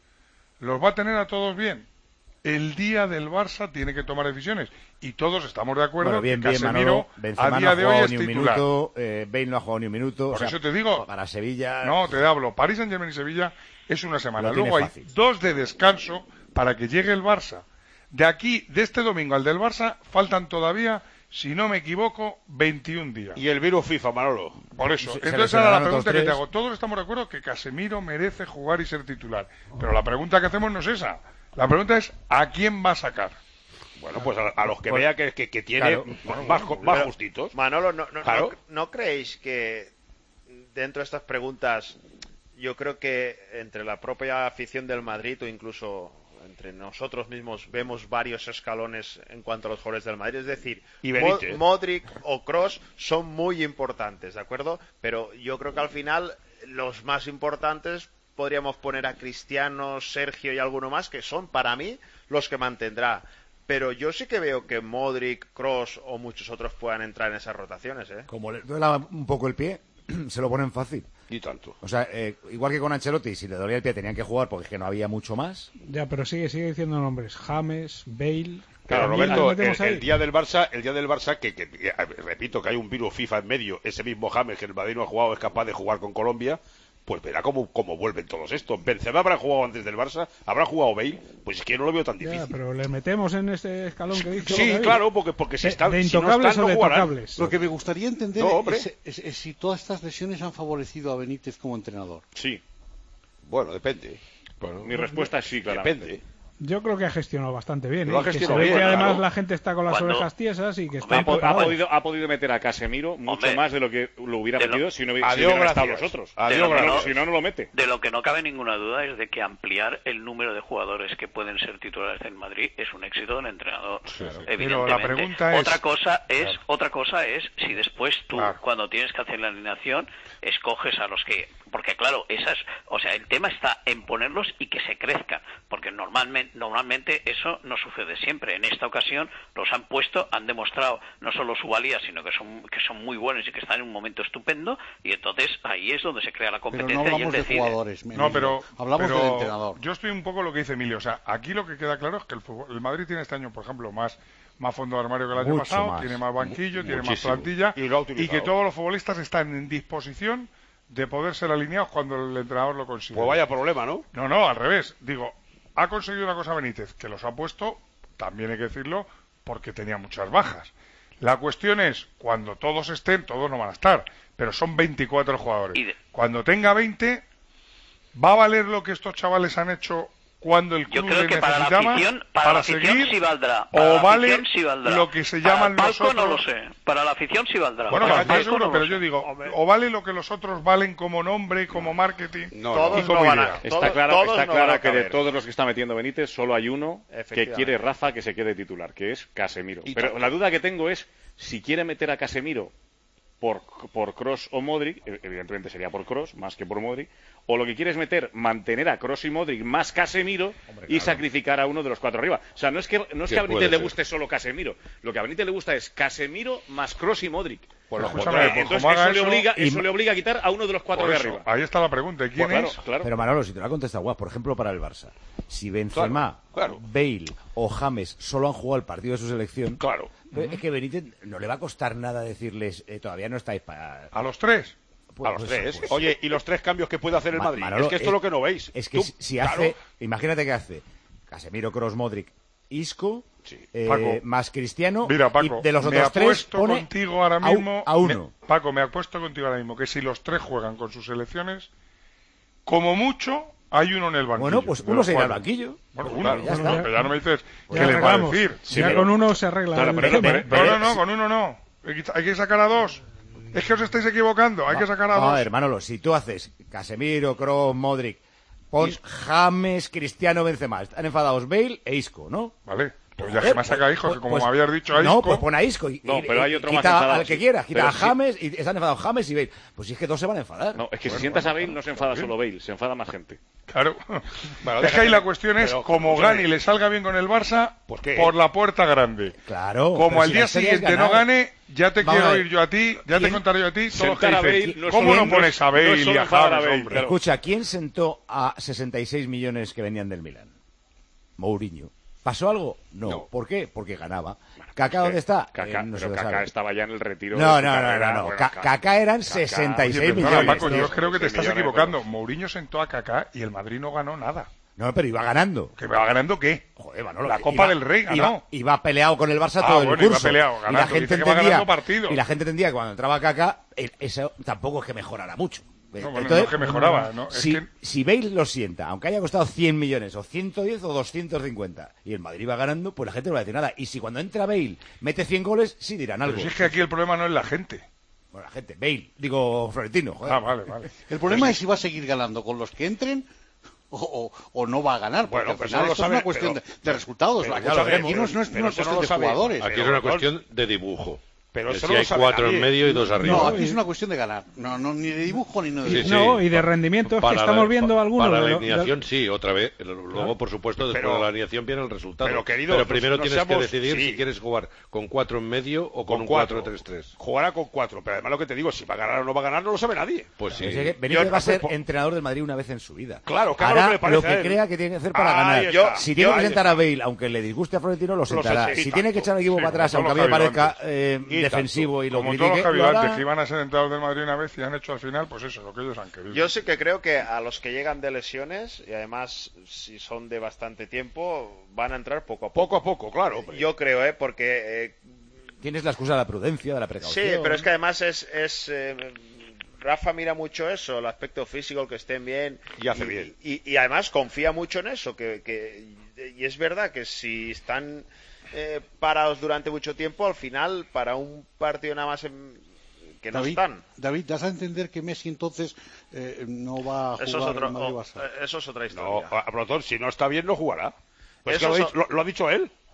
Los va a tener a todos bien. El día del Barça tiene que tomar decisiones. Y todos estamos de acuerdo Bueno, bien, que bien, Casemiro Manolo. Benzema a no día ha de hoy jugado es ni un titular. minuto, eh, Bale no ha jugado ni un minuto. Por o sea, eso te digo. Para Sevilla... No, te hablo. París Saint Germain y Sevilla es una semana. Lo tiene Luego hay fácil. dos de descanso para que llegue el Barça. De aquí, de este domingo al del Barça, faltan todavía, si no me equivoco, veintiún días. Y el virus FIFA, Manolo. Por eso. Se- se Entonces ahora la lesionarán pregunta otros que te tres. hago. Todos estamos de acuerdo que Casemiro merece jugar y ser titular. Pero la pregunta que hacemos no es esa. La pregunta es ¿a quién va a sacar? Bueno, pues a, a los que Pues- vea que, que, que tiene claro. más, más Pero, justitos. Manolo, ¿no, no, Claro. no, ¿no creéis que dentro de estas preguntas, yo creo que entre la propia afición del Madrid o incluso entre nosotros mismos vemos varios escalones en cuanto a los jugadores del Madrid? Es decir, Y Mo- Benítez. Modric o Kroos son muy importantes, ¿de acuerdo? Pero yo creo que al final los más importantes podríamos poner a Cristiano, Sergio y alguno más, que son para mí los que mantendrá. Pero yo sí que veo que Modric, Kroos o muchos otros puedan entrar en esas rotaciones, ¿eh? Como le duela un poco el pie, se lo ponen fácil. Y tanto. O sea, eh, igual que con Ancelotti, si le dolía el pie tenían que jugar porque es que no había mucho más. Ya, pero sigue, sigue diciendo nombres. James, Bale... Claro, ¿También Roberto, los el, metemos ahí? el día del Barça, el día del Barça, que, que- que, a ver, repito que hay un virus FIFA en medio, ese mismo James que el Madrid no ha jugado es capaz de jugar con Colombia, pues verá cómo, cómo vuelven todos estos. Benzema habrá jugado antes del Barça, habrá jugado Bale, pues es que no lo veo tan Ya, difícil. pero le metemos en este escalón que dice. Sí, claro, porque, porque si De- están, de si no intocables están, o no de jugarán. tocables. Lo que me gustaría entender No, hombre. es, es- es si todas estas lesiones han favorecido a Benítez como entrenador. Sí. Bueno, depende. Mi respuesta es sí, claramente. Depende. Yo creo que ha gestionado bastante bien. Lo ha ¿eh? Que se gestionado ve bien, que además claro. la gente está con las Cuando- orejas tiesas y que está Ha, po- ha preparado. podido, ha podido meter a Casemiro mucho Hombre, más de lo que lo hubiera de lo- metido si no, hubi- si Adiós, hubieran estado los gracias. otros. Adiós, De lo que No, no- si no, no lo mete. De lo que no cabe ninguna duda es de que ampliar el número de jugadores que pueden ser titulares del Madrid es un éxito del entrenador. Evidentemente. Pero la pregunta es- otra cosa es, Claro. otra cosa es si después tú, Claro. cuando tienes que hacer la alineación, escoges a los que, porque claro, esas, o sea, el tema está en ponerlos y que se crezcan, porque normalmente normalmente, normalmente eso no sucede siempre. En esta ocasión los han puesto, han demostrado no solo su valía, sino que son que son muy buenos y que están en un momento estupendo, y entonces ahí es donde se crea la competencia. Pero no y él hablamos de decide. jugadores, No, pero hablamos pero del entrenador. Yo estoy un poco lo que dice Emilio. O sea, aquí lo que queda claro es que el, fútbol, el Madrid tiene este año, por ejemplo, más más fondo de armario que el año Mucho pasado, más. tiene más banquillo, Mu- tiene más muchísimo. plantilla, Y lo ha y utilizado. que todos los futbolistas están en disposición de poder ser alineados cuando el entrenador lo consiga. Pues vaya problema, ¿no? No, no, al revés. Digo, ha conseguido una cosa Benítez, que los ha puesto, también hay que decirlo, porque tenía muchas bajas. La cuestión es, cuando todos estén, todos no van a estar, pero son veinticuatro jugadores. Y de- Cuando tenga veinte, ¿va a valer lo que estos chavales han hecho cuando el Yo club creo le que para la necesitaba afición, para la afición seguir? sí valdrá. Para ¿O la vale afición sí valdrá. lo que se Para llaman el palco los otros? no lo sé. Para la afición sí valdrá. Bueno, para para el ti palco seguro, no pero lo yo sé. digo, o vale lo que los otros valen como nombre, como marketing, No, y Todos como no van a- idea. Está Todos- claro, todos está no claro van a que de caber. todos los que está metiendo Benítez, solo hay uno que Efectivamente. quiere Rafa que se quede titular, que es Casemiro. Y Pero tanto. la duda que tengo es si quiere meter a Casemiro por, por Kroos o Modric, evidentemente sería por Kroos más que por Modric, o lo que quiere es meter, mantener a Kroos y Modric más Casemiro y sacrificar a uno de los cuatro arriba. O sea, no es que, no es Que que a Benítez puede le ser. guste solo Casemiro, lo que a Benítez le gusta es Casemiro más Kroos y Modric. Pues lo Escúchame, pondrá. pues Entonces como haga eso, le eso- obliga, y- eso le obliga a quitar a uno de los cuatro Por de eso, arriba. ahí está la pregunta. ¿Y quién Pues claro, es? claro. Pero Manolo, si te lo ha contestado guau, por ejemplo, para el Barça, si Benzema, Claro, claro. Bale o James solo han jugado el partido de su selección, Claro. pero es que Benítez no le va a costar nada decirles, eh, todavía no estáis para... ¿A los tres? Pues- a los pues- tres. pues- Oye, ¿y los tres cambios que puede hacer el Ma- Madrid? Manolo, es que esto es lo que no veis. Es que Tú- si, si claro. hace, imagínate que hace Casemiro, Kroos, Modric, Isco, eh, Paco, más Cristiano, Mira, Paco, y de los me otros tres apuesto pone contigo ahora a un- mismo. a uno. me- Paco, me apuesto contigo ahora mismo que si los tres juegan con sus selecciones, como mucho hay uno en el banquillo. Bueno, pues de uno los se irá al cuatro. banquillo. Bueno, Pues uno, claro, ya uno, está. pero ya no me dices Ya qué les va a arreglamos. decir. Ya pero- con uno se arregla. Claro, el pero- tema. pero- No, no, no, con uno no. Hay que- Hay que sacar a dos. Es que os estáis equivocando. Hay que sacar a No, dos. hermano, si tú haces Casemiro, Kroos, Modric, pon James, Cristiano, Benzema, están enfadados Bale e Isco, ¿no? Vale. Pues ya Joder, que me saca pues- hijos, que pues- como pues- me habías dicho a No, Isco. pues pon a Isco y, No, y- pero hay y otro más quita enfadado, al que sí. quiera, quita Pero a sí. James y están enfadados James y Bale. Pues si es que dos se van a enfadar. No, es que si Bueno, sientas a bueno, Bale no se enfada solo Bale, se enfada más gente. Claro. Bueno, es que ahí déjate- la cuestión es, pero, como escúchame. gane y le salga bien con el Barça, ¿Pues qué? por la puerta grande. Claro. Como pero al si la día historia es siguiente no ganar. gane, ya te Vamos a quiero ver. oír yo a ti, ya te ¿Quién? contaré yo a ti todo lo que Sentar a dicen. Bale no es ¿Cómo solo- no pones no a es- no Bale es y solo a enfadar a James, Bale, hombre? claro. Escucha, ¿quién sentó a sesenta y seis millones que venían del Milán? Mourinho. ¿Pasó algo? No. No. ¿Por qué? Porque ganaba. ¿Kaká dónde está? Kaká, Eh, no se pero lo Kaká sabe. estaba ya en el retiro. No, de su no, no, carrera. no, no. Bueno, Ka- Kaká- Kaká eran Kaká- sesenta y seis Oye, perdona, millones. Paco, yo Dos. creo que te estás millones, equivocando. Mourinho sentó a Kaká y el Madrid no ganó nada. No, pero iba ganando. ¿Que va ganando qué? Joder, Manolo, La que Copa iba- del Rey ganó. Iba, iba peleado con el Barça Ah, todo el bueno, iba curso. peleado, y ganando. la gente Dice que va entendía ganando partidos. y la gente entendía que cuando entraba Kaká, eh, eso tampoco es que mejorara mucho. No, bueno, no es que mejoraba, ¿no? Es si, que- si Bale lo sienta, aunque haya costado cien millones, o ciento diez o doscientos cincuenta, y el Madrid va ganando, pues la gente no va a decir nada. Y si cuando entra Bale mete cien goles, sí dirán algo. Pero si es que aquí el problema no es la gente. Bueno, la gente, Bale, digo Florentino. Joder. Ah, vale, vale. El problema es si va a seguir ganando con los que entren o, o- o no va a ganar. Porque Bueno, al pero final eso lo esto es sabe, una cuestión pero- de, de resultados. pero La ya cosa lo de veremos, aquí no es, no es- pero no es eso no cuestión lo de sabe. jugadores. Aquí Pero, es una Gol. cuestión de dibujo. Pero De eso si no lo hay sabe cuatro nadie. en medio y dos arriba. No, aquí es una cuestión de ganar. No, no ni de dibujo ni de... Sí, sí. No, y de rendimiento es que Para estamos la- viendo pa- algunos. Para de la lo- alineación, de- sí, otra vez. Luego, por supuesto, después Pero- de la alineación viene el resultado. pero, queridos, primero no tienes seamos- que decidir sí. si quieres jugar con cuatro en medio o con, Con un cuatro. cuatro tres tres. Jugará con cuatro, pero además lo que te digo, si va a ganar o no va a ganar, no lo sabe nadie. Pues sí. Pero si es que Benítez Yo- va a ser po- entrenador del Madrid una vez en su vida. Claro, claro, Hará lo que le parece lo que a él. crea que tiene que hacer para Ahí ganar. está. Si tiene Ahí que sentar está. a Bale, aunque le disguste a Florentino, lo sé, sentará. sí, Si y tiene que tanto. echar el equipo Sí, para atrás, como aunque a mí me todos los parezca javivantes. eh, Y defensivo y lo Como todos los critique, lo javivantes hará. que iban a ser entrados del Madrid una vez y han hecho al final, pues eso, lo que ellos han querido. Yo sí que creo que a los que llegan de lesiones, y además si son de bastante tiempo, van a entrar poco a poco. Poco a poco, claro. hombre. Yo creo, ¿eh? Porque... eh, Tienes la excusa de la prudencia, de la precaución. sí, pero es que además es... es eh, Rafa mira mucho eso, el aspecto físico, el que estén bien. Y hace bien. Y, y además confía mucho en eso. que, que Y es verdad que si están eh, parados durante mucho tiempo, al final, para un partido nada más en- que no David, están... David, das a entender que Messi entonces eh, no va a jugar Eso es, otro- en Madrid o- Barça. eh, eso es otra No, historia. a Protón, si no está bien, no jugará. Pues Eso que lo, ha so- dicho- lo- lo ha dicho él.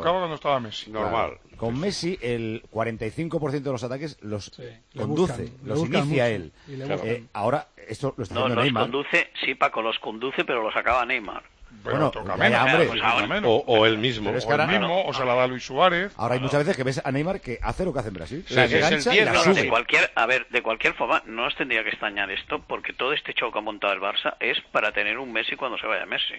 tocaba cuando estaba Messi. Normal. Claro. Con Messi, el cuarenta y cinco por ciento de los ataques los Sí, le conduce, buscan, le los buscan inicia mucho, él. y le Eh, buscan. ahora, esto lo está No, haciendo los Neymar. conduce, sí, Paco, los conduce, pero los acaba Neymar. Pero bueno, toca ya, menos, ya, hombre. pues ahora menos. O, o él mismo. Pero es O que el ahora- mismo, o se la da Luis Suárez. Ahora hay muchas veces que ves a Neymar que hace lo que hace en Brasil. Sí, la sí, engancha se y la entiende, sube. De cualquier, a ver, de cualquier forma, no os tendría que extrañar esto, porque todo este show que ha montado el Barça es para tener un Messi cuando se vaya Messi.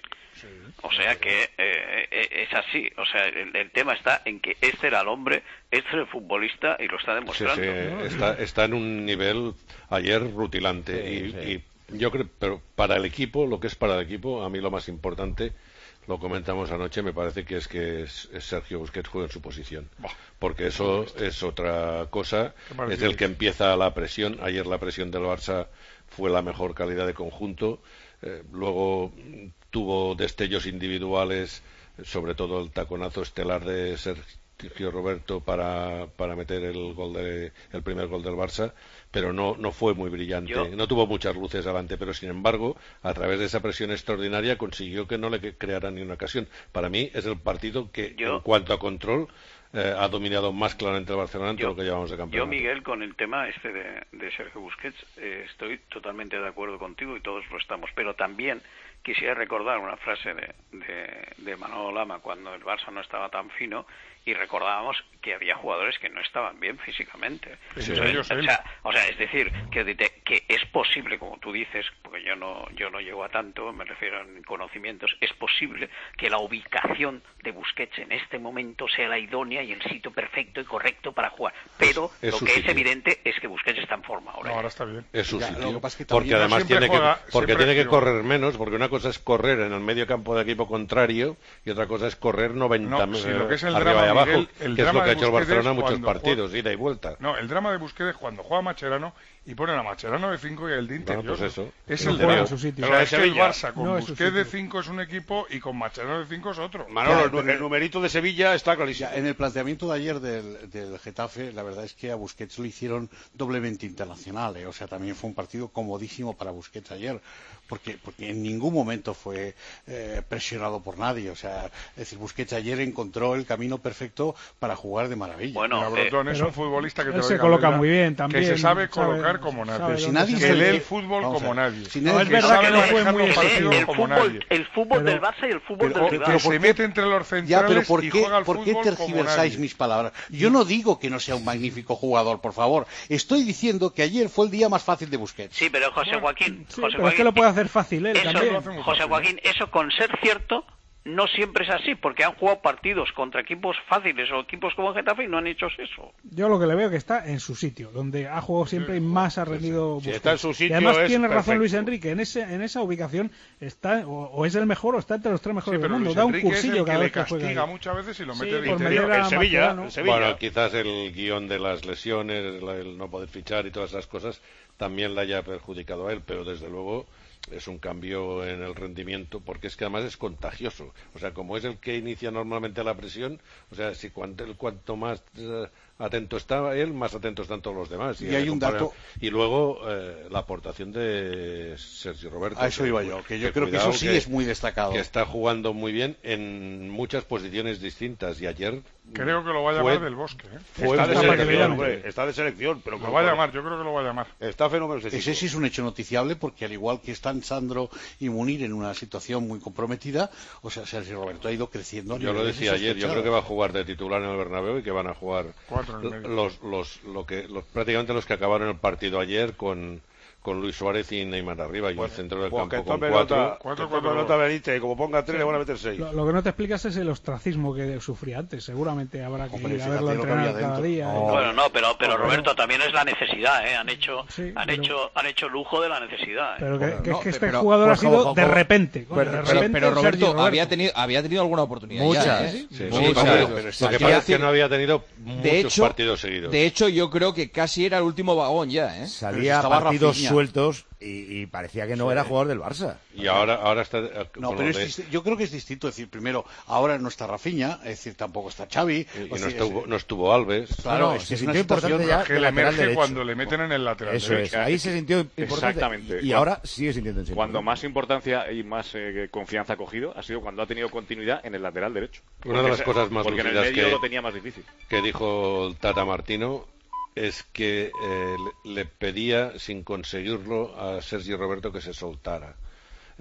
O sea que eh, eh, es así. O sea, el, el tema está en que este era el hombre, este era el futbolista y lo está Sí, demostrando. sí, está, está en un nivel ayer rutilante. Sí, y, sí. y yo creo, pero para el equipo, lo que es para el equipo, a mí lo más importante, lo comentamos anoche, me parece que es que es, es Sergio Busquets juega en su posición. Porque eso es otra cosa, Qué maravilla. es el que empieza la presión. Ayer la presión del Barça fue la mejor calidad de conjunto. Eh, luego mm, tuvo destellos individuales, sobre todo el taconazo estelar de Sergio Roberto para, para meter el gol de, el primer gol del Barça, pero no, no fue muy brillante, Yo- no tuvo muchas luces delante, pero sin embargo, a través de esa presión extraordinaria consiguió que no le que- creara ni una ocasión. Para mí es el partido que, Yo- en cuanto a control, eh, ha dominado más claramente el Barcelona en todo Yo- lo que llevamos de Yo, campeonato. Miguel, con el tema este de, de Sergio Busquets, eh, estoy totalmente de acuerdo contigo y todos lo estamos. Pero también quisiera recordar una frase de, de, de Manolo Lama cuando el Barça no estaba tan fino y recordábamos que había jugadores que no estaban bien físicamente. Sí, Entonces, ellos, o, él. sea, o sea, es decir, que, de- que es posible, como tú dices, porque yo no yo no llego a tanto, me refiero a conocimientos, es posible que la ubicación de Busquets en este momento sea la idónea y el sitio perfecto y correcto para jugar. Pero Es lo su que es sitio. evidente es que Busquets está en forma ahora. No, ahora está bien. Es su Ya, sitio. lo que pasa es que Porque también además siempre tiene juega- que, porque siempre tiene que activa. correr menos, porque una cosa es correr en el medio campo del equipo contrario y otra cosa es correr noventa No, sí, eh, lo que es el arriba drama, y abajo, Miguel, el que es drama lo que de ha hecho el Busquets Barcelona en es muchos cuando partidos, juega- ida y vuelta. No, el drama de Busquets es cuando juega Macherano y ponen a Macherano de cinco y el de interior. Bueno, pues eso. Es No el juega drama. en su sitio. O Pero sea, de es que el Sevilla. Barça con No es su Busquets de sitio. cinco es un equipo y con Macherano de cinco es otro. Manolo, Ya, el, el numerito de Sevilla está clarísimo. Ya, en el planteamiento de ayer del, del Getafe, la verdad es que a Busquets lo hicieron doblemente internacional. ¿eh? O sea, también fue un partido comodísimo para Busquets ayer, porque, porque en ningún momento fue eh, presionado por nadie. O sea, es decir, Busquets ayer encontró el camino perfecto para jugar de maravilla. Bueno, Mira, eh, Brotón es pero un futbolista que te él lo se diga, coloca ¿verdad? muy bien también, Que se sabe sabe- colocar como nadie. sabe Pero si dónde nadie se se Que le- lee el fútbol Vamos a como ver, nadie. si No, nadie es se verdad sabe que no fue manejar muy los el, partidos el como fútbol, nadie. el fútbol Pero- del Barça y el fútbol pero- del pero Que Barça. ¿por se qué? mete entre los Ya, centrales pero ¿por y qué, juega al ¿por qué fútbol como tergiversáis nadie. mis palabras? Yo no digo que no sea un magnífico jugador, por favor. Estoy diciendo que ayer fue el día más fácil de Busquets. Sí, pero José Joaquín, Sí, José pero es que Joaquín, lo puede hacer fácil él eso, también. lo hace muy José fácil, Joaquín, eso con ser cierto no siempre es así, porque han jugado partidos contra equipos fáciles o equipos como Getafe y no han hecho eso. Yo lo que le veo que está en su sitio, donde ha jugado siempre y más ha rendido Si Busquets. está en su sitio y además es tiene razón perfecto. Luis Enrique, en ese en esa ubicación está o, o es el mejor o está entre los tres Sí, mejores del pero mundo. Luis Da un Enrique es cursillo el que cada le vez que juega. castiga ahí. muchas veces y lo Sí, mete de por interior. meter a En Sevilla, Mascherano. en Sevilla. Bueno, quizás el guión de las lesiones, la- el no poder fichar y todas esas cosas también le haya perjudicado a él, pero desde luego es un cambio en el rendimiento, porque es que además es contagioso. O sea, como es el que inicia normalmente la presión, o sea, si cuanto, cuanto más eh, atento está él, más atentos están todos los demás. Y hay un dato- Y luego eh, la aportación de Sergio Roberto. A eso iba yo, que yo creo que cuidado, eso sí es muy destacado. Que está jugando muy bien en muchas posiciones distintas y ayer Creo que lo va a fue- llamar del Bosque. ¿eh? fue Está de muy selección, brillante. hombre, está de selección, pero Lo va a llamar, yo creo que lo va a llamar. Está fenómeno ese Ese chico. sí es un hecho noticiable porque al igual que están Sandro y Munir en una situación muy comprometida, o sea, Sergio Roberto ha ido creciendo. a Yo lo niveles decía ayer, yo creo que va a insospechados. jugar de titular en el Bernabéu y que van a jugar Cuatro en el medio. los, los, lo que, los, prácticamente los que acabaron el partido ayer con, con Luis Suárez y Neymar arriba y el centro del Pues que campo con tome cuatro. nota, Cuatro, que tome cuatro, nota dos. Benítez, y como ponga tres le van a meter seis. Lo, lo que no te explicas es el ostracismo que sufría antes. Seguramente habrá que Hombre, ir a verlo fíjate lo que había entrenar cada dentro. día. No. Bueno, no, pero, pero Pero- Roberto también es la necesidad, ¿eh? Han hecho, Sí, han pero- hecho, han hecho lujo de la necesidad. ¿eh? Pero que, que No, es que este pero- jugador pues, ha sido jo, jo, de jo. repente. coño, Pero, de pero- repente pero Sergio Roberto, Roberto. había tenido había tenido alguna oportunidad Muchas. ya, ¿eh? Sí, Sí, Muchas. sí, Pero pero está lo que aquí pasa a- es que no había tenido muchos de hecho, partidos seguidos. de hecho yo creo que casi era el último vagón ya, ¿eh? Salía estaba partidos Rafinha. sueltos y, y parecía que no era jugador del Barça. Y ahora, ahora está. eh, No, con pero lo es de- disti- yo creo que es distinto. Es decir, primero, ahora no está Rafinha, es decir, tampoco está Xavi. y es no, decir, estuvo, es- no estuvo Alves. Claro, No, es se que es sintió una situación importante ya Que de le lateral emerge derecho. cuando le meten en el lateral Eso derecho. es, ahí se sintió importante. Exactamente. Y Cuando- ahora sigue sintiendo en Cuando más importancia y más eh, confianza ha cogido ha sido cuando ha tenido continuidad en el lateral derecho. Una de Porque las se- cosas más Porque en el lúcidas medio que- lo tenía más difícil. que dijo el Tata Martino es que eh, le, le pedía sin conseguirlo a Sergio Roberto que se soltara.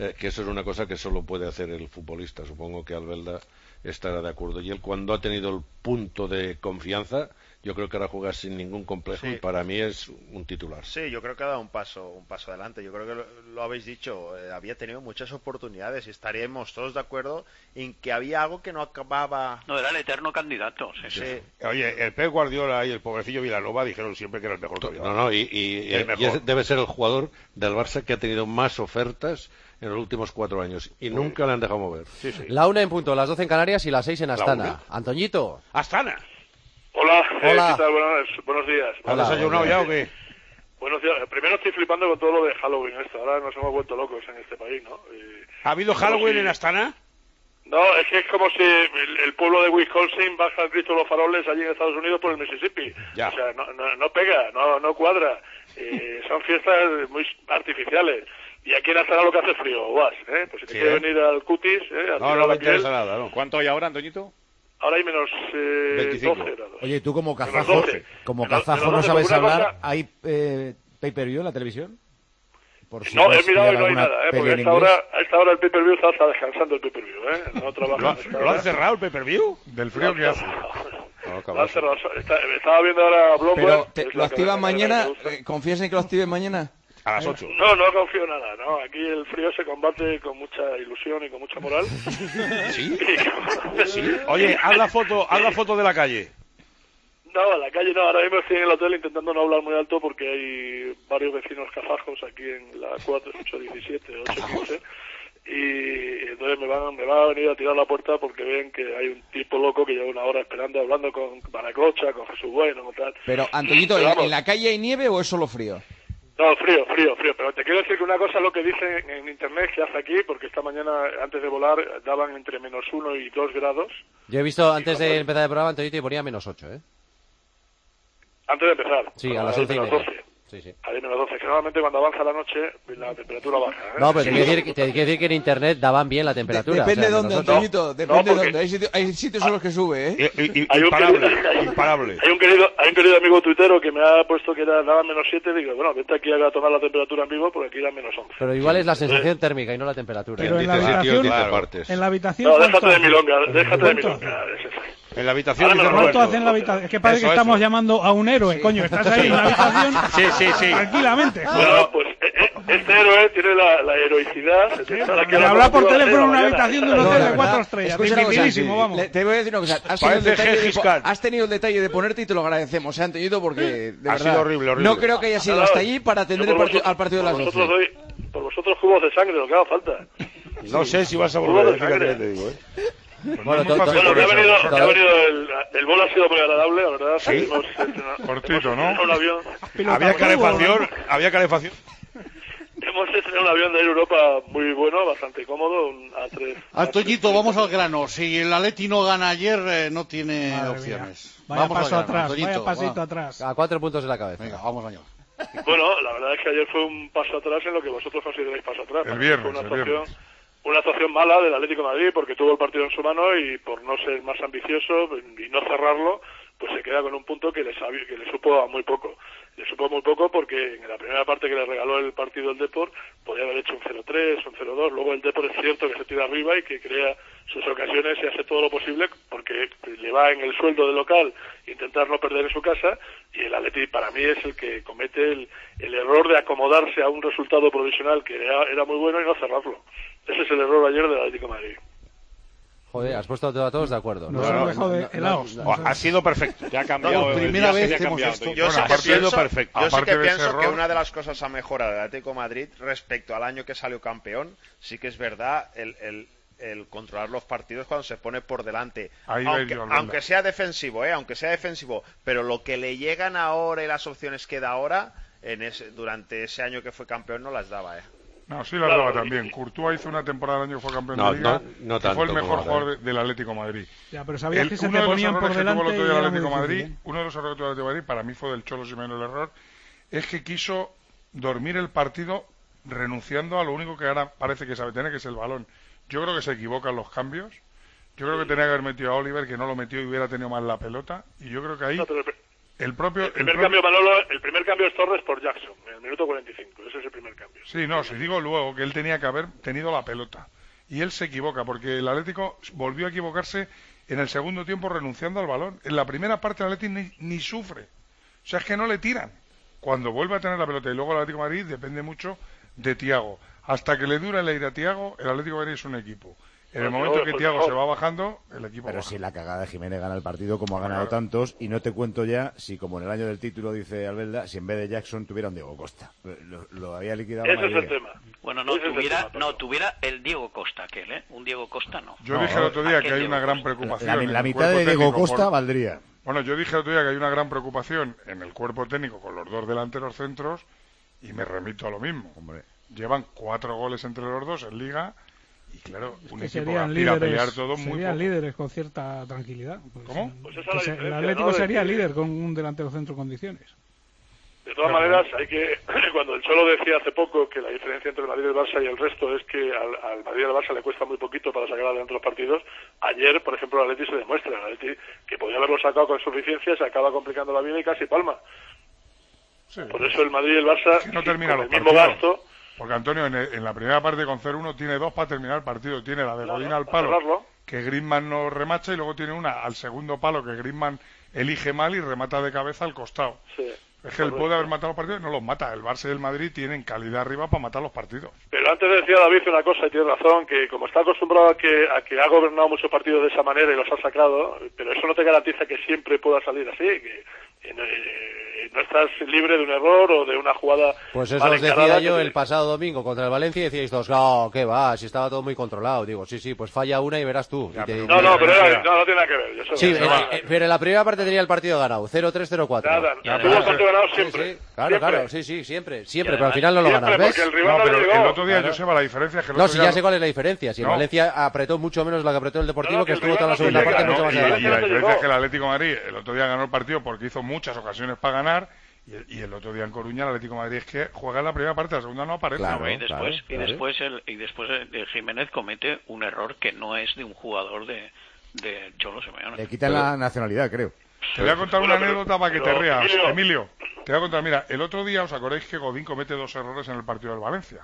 eh, que eso es una cosa que solo puede hacer el futbolista. Supongo que Albelda estará de acuerdo. Y él, cuando ha tenido el punto de confianza, yo creo que ahora juega sin ningún complejo, sí. y para mí es un titular. Sí, yo creo que ha dado un paso un paso adelante. Yo creo que lo, lo habéis dicho, eh, había tenido muchas oportunidades y estaríamos todos de acuerdo en que había algo que no acababa. No, era el eterno candidato. Sí, sí. Sí. Oye, el Pep Guardiola y el pobrecillo Vilanova dijeron siempre que era el mejor que había. No, no, y, y, el y mejor. es, debe ser el jugador del Barça que ha tenido más ofertas en los últimos cuatro años y Muy nunca le han dejado mover. Sí, sí. La una en punto, las doce en Canarias y las seis en Astana. una. Antoñito. Astana. Hola, Hola. Eh, ¿qué tal? Buenos, buenos días. ¿Has desayunado ya o qué? Buenos días. Primero estoy flipando con todo lo de Halloween esto. Ahora nos hemos vuelto locos en este país, ¿no? Y... ¿Ha habido Halloween en Astana? No, es que es como si el, el pueblo de Wisconsin baja el Cristo de los faroles allí en Estados Unidos por el Mississippi. Ya. O sea, no, no, no pega, no, no cuadra. Eh, son fiestas muy artificiales. Y aquí en Astana lo que hace frío, vas, ¿eh? Pues si te Sí, quieres ¿eh? venir al cutis, ¿eh? Al No, tiro no de me la piel, interesa nada, ¿no? ¿Cuánto hay ahora, Antoñito? ahora hay menos eh, veinticinco. doce grados. Oye, tú como Menos kazajo, doce. como Menos- kazajo menos no doce, sabes porque una hablar, cosa- ¿hay eh, pay-per-view en la televisión? Por si No, he puedes mirado y pillar no hay alguna nada, ¿eh? peli Porque a en esta, inglés. hora, a esta hora el pay-per-view está, está descansando el pay-per-view, ¿eh? No trabaja ¿Lo, a esta lo hora. han cerrado el pay-per-view? Del frío que hace. No, Lo han cerrado. Está- estaba viendo ahora Bloomberg. Pero, que te- es ¿lo la activan cadena que mañana? me gusta. Eh, ¿Confías en que lo activen mañana? A las ocho. No, no confío nada, ¿no? Aquí el frío se combate con mucha ilusión y con mucha moral. ¿Sí? Y- ¿Sí? Oye, haz la foto, haz la foto de la calle. No, a la calle no, ahora mismo estoy en el hotel intentando no hablar muy alto porque hay varios vecinos kazajos aquí en la cuatro ocho diecisiete, ocho quince, y entonces me van, me van a venir a tirar la puerta porque ven que hay un tipo loco que lleva una hora esperando, hablando con Baraclocha, con Jesús Bueno, con tal. Pero, Antoñito, Pero ¿en, vamos, en la calle hay nieve o es solo frío? No, frío, frío, frío, pero te quiero decir que una cosa es lo que dicen en internet que hace aquí, porque esta mañana antes de volar daban entre menos uno y dos grados. Yo he visto antes de empezar el programa, Antoñito, y ponía menos ocho, ¿eh? Antes de empezar. Sí, a las Ahí once y menos media. doce. Sí, sí. Ahí menos doce. Generalmente cuando avanza la noche la temperatura baja. ¿eh? No, pero te Sí. quiero decir, te quiero decir que en internet daban bien la temperatura. Depende o sea, de dónde, nosotros- Antoñito, No, depende de porque- dónde. Hay, sitio- hay sitios en los que sube, ¿eh? I- i- Hay un, imparable, querido, imparable. hay un querido hay un querido amigo tuitero que me ha puesto que era daba menos siete. Digo, bueno, vente aquí a tomar la temperatura en vivo porque aquí era menos once. Pero igual es la sensación térmica y no la temperatura. Pero en la Dice sitios, habitación, dice Claro. partes. en la habitación No, ¿cuánto déjate de hace? milonga, déjate de ¿Cuánto milonga. es eso. En la habitación Ahora dice me lo ¿Cuánto Roberto. hace en la habitación? Es que parece Eso, que estamos eso. llamando a un héroe, coño. Estás ahí en la habitación Sí, sí, sí. tranquilamente. Bueno, pues eh, eh, este héroe tiene la, la heroicidad de estar aquí a De la hablar por cooperativa teléfono en una de la mañana. habitación de un No, hotel la de verdad. cuatro estrellas. Escucha una cosa, Dificilísimo, sí, vamos. le- te voy a decir una cosa. Has tenido, el Parece detalle de, Gengis Khan. has tenido el detalle de ponerte y te lo agradecemos, ¿eh, Antoñito? Porque, de Ha verdad, sido horrible, horrible. no creo que haya sido No, hasta allí para atender yo el por partido- vosotros- al partido de las por doce. vosotros doy- por vosotros jugos de sangre, lo que haga falta. No sé si vas a Jugo volver, de fíjate sangre. que te digo, ¿eh? Pues no Bueno, es muy to- fácil Bueno, por que ha eso. venido, todo- que ha venido el, el vuelo ha sido muy agradable, la verdad. Sí. Hemos, hemos- Cortito, hemos ¿no? estrenado un avión, Había calefacción, había calefacción. hemos estrenado un avión de Air Europa muy bueno, bastante cómodo, un A tres. Antoñito, vamos al grano. Si el Atleti no gana ayer, eh, no tiene Madre opciones. mía. Vaya Vamos al paso grano, atrás, Antoñito, vaya pasito va. atrás. A cuatro puntos en la cabeza. Venga, vamos allá. Bueno, la verdad es que ayer fue un paso atrás en lo que vosotros consideráis paso atrás. El Fue viernes, una el actuación, viernes. una actuación mala del Atlético de Madrid porque tuvo el partido en su mano y por no ser más ambicioso y no cerrarlo, pues se queda con un punto que le, sabi- que le supo a muy poco. Le supo muy poco porque en la primera parte que le regaló el partido el Depor podía haber hecho un cero tres, un cero dos. Luego el Depor es cierto que se tira arriba y que crea sus ocasiones y hace todo lo posible porque le va en el sueldo del local intentar no perder en su casa, y el Atleti para mí es el que comete el, el error de acomodarse a un resultado provisional que era, era muy bueno y no cerrarlo. Ese es el error ayer del Atlético de Madrid. Joder, has puesto a todos de acuerdo. Nos hemos dejado de helados. Oh, ha sido perfecto. Te ha cambiado. Por el primera día se vez te ha hemos cambiado, visto- Antoñito. Yo sí Bueno, que ha sido pienso, perfecto. yo sí Aparte que de ese pienso que error- una de las cosas a mejorar del Atlético de Madrid respecto al año que salió campeón, sí que es verdad el, el, el controlar los partidos cuando se pone por delante. Ahí va a ir Aunque, yo, Albelda. aunque sea defensivo, ¿eh? Aunque sea defensivo, pero lo que le llegan ahora y las opciones que da ahora, en ese, durante ese año que fue campeón no las daba, ¿eh? No, sí las daba también. Courtois hizo una temporada el año que fue campeón No, de Liga, no- no que fue el tanto mejor como jugador ahora. de- del Atlético de Madrid. Ya, pero sabías El- que se uno te de los ponían por errores que tuvo el delante otro y día el era Atlético de muy Madrid, difícil, ¿eh? uno de los errores que tuvo el Atlético de Madrid, para mí fue del Cholo Simeone el error, es que quiso dormir el partido renunciando a lo único que ahora parece que sabe tener, que es el balón. Yo creo que se equivocan los cambios. Yo creo que tenía que haber metido a Oliver, que no lo metió y hubiera tenido más la pelota. Y yo creo que ahí No, pero el, El propio... El primer el propio... cambio, Manolo, el primer cambio es Torres por Jackson, en el minuto cuarenta y cinco. Ese es el primer cambio. Sí, no, si digo luego que él tenía que haber tenido la pelota. Y él se equivoca, porque el Atlético volvió a equivocarse en el segundo tiempo renunciando al balón. En la primera parte el Atlético ni, ni sufre. O sea, es que no le tiran. Cuando vuelve a tener la pelota y luego el Atlético de Madrid depende mucho de Thiago. Hasta que le dura el aire a Thiago, el Atlético de Madrid es un equipo. En el momento que Thiago se va bajando, el equipo Pero baja. si la cagada de Jiménez gana el partido como ha ganado tantos, y no te cuento ya si, como en el año del título dice Albelda, si en vez de Jackson tuviera un Diego Costa. Lo, lo había liquidado. Ese es el tema. Bueno, no tuviera, no tuviera el Diego Costa aquel, ¿eh? Un Diego Costa no. Yo No, dije el otro día que hay Diego una gran Costa. preocupación. La, la, en la el mitad cuerpo de Diego técnico Costa por- valdría. Bueno, yo dije el otro día que hay una gran preocupación en el cuerpo técnico con los dos delanteros centros y me remito a lo mismo. Hombre. Llevan cuatro goles entre los dos en Liga y claro, un Que equipo que serían aspira a pelear líderes, todo muy serían poco. líderes con cierta tranquilidad. Pues, ¿Cómo? Pues esa es que la se- el diferencia, Atlético ¿no? De sería que- líder con un delantero centro en condiciones. De todas maneras, hay que cuando el Cholo decía hace poco que la diferencia entre el Madrid y el Barça y el resto es que al, al Madrid y al Barça le cuesta muy poquito para sacar adelante los partidos, ayer, por ejemplo, el Atleti se demuestra, el Atleti, que podía haberlo sacado con suficiencia, se acaba complicando la vida y casi palma. Sí. Por eso el Madrid y el Barça, Es que no termina con los el mismo partidos. gasto, Porque Antonio, en, el- en la primera parte con cero uno tiene dos para terminar el partido. Tiene la de Claro, Godín al para palo, cerrarlo. que Griezmann no remacha, y luego tiene una al segundo palo que Griezmann elige mal y remata de cabeza al costado. sí. Es que él Correcto. puede haber matado los partidos y no los mata. El Barça y el Madrid tienen calidad arriba para matar los partidos. Pero antes decía David una cosa, y tiene razón, que como está acostumbrado a que, a que ha gobernado muchos partidos de esa manera y los ha sacado, pero eso no te garantiza que siempre pueda salir así, que eh, no, eh, no estás libre de un error o de una jugada Pues eso mal os decía encarada yo que el te- pasado domingo contra el Valencia y decíais todos, no, qué va, si estaba todo muy controlado. Digo, sí, sí, pues falla una y verás tú. Y te- No, no, pero era- no, no tiene nada que ver. Eso Sí, no, eh, no, eh, pero en la primera parte tenía el partido ganado, cero tres, cero cuatro. Nada, tuvo el partido ganado siempre. Sí, sí, claro, Siempre. claro, sí, sí, siempre, siempre, pero al final no lo Siempre, ganas, ¿ves? porque el rival no pero le llegó. el otro día, Claro. Joseba, la diferencia es que el No, otro si día ya sé cuál es la diferencia. Si el No. Valencia apretó mucho menos lo que apretó el Deportivo, No, no, que que el estuvo toda la rival segunda no parte llega, mucho no, más y- adelante. y la diferencia llegó. es que el Atlético de Madrid el otro día ganó el partido porque hizo muchas ocasiones para ganar, y, y el otro día en Coruña el Atlético de Madrid es que juega en la primera parte, la segunda no aparece. Claro. y después, claro, claro. y después, el, y después el, el Jiménez comete un error que no es de un jugador de, de Cholo Simeone. Le quitan la nacionalidad, creo. Te voy a contar una Bueno, pero- anécdota para que te pero, rías, Emilio. Emilio. Te voy a contar, mira, el otro día os acordáis que Godín comete dos errores en el partido del Valencia.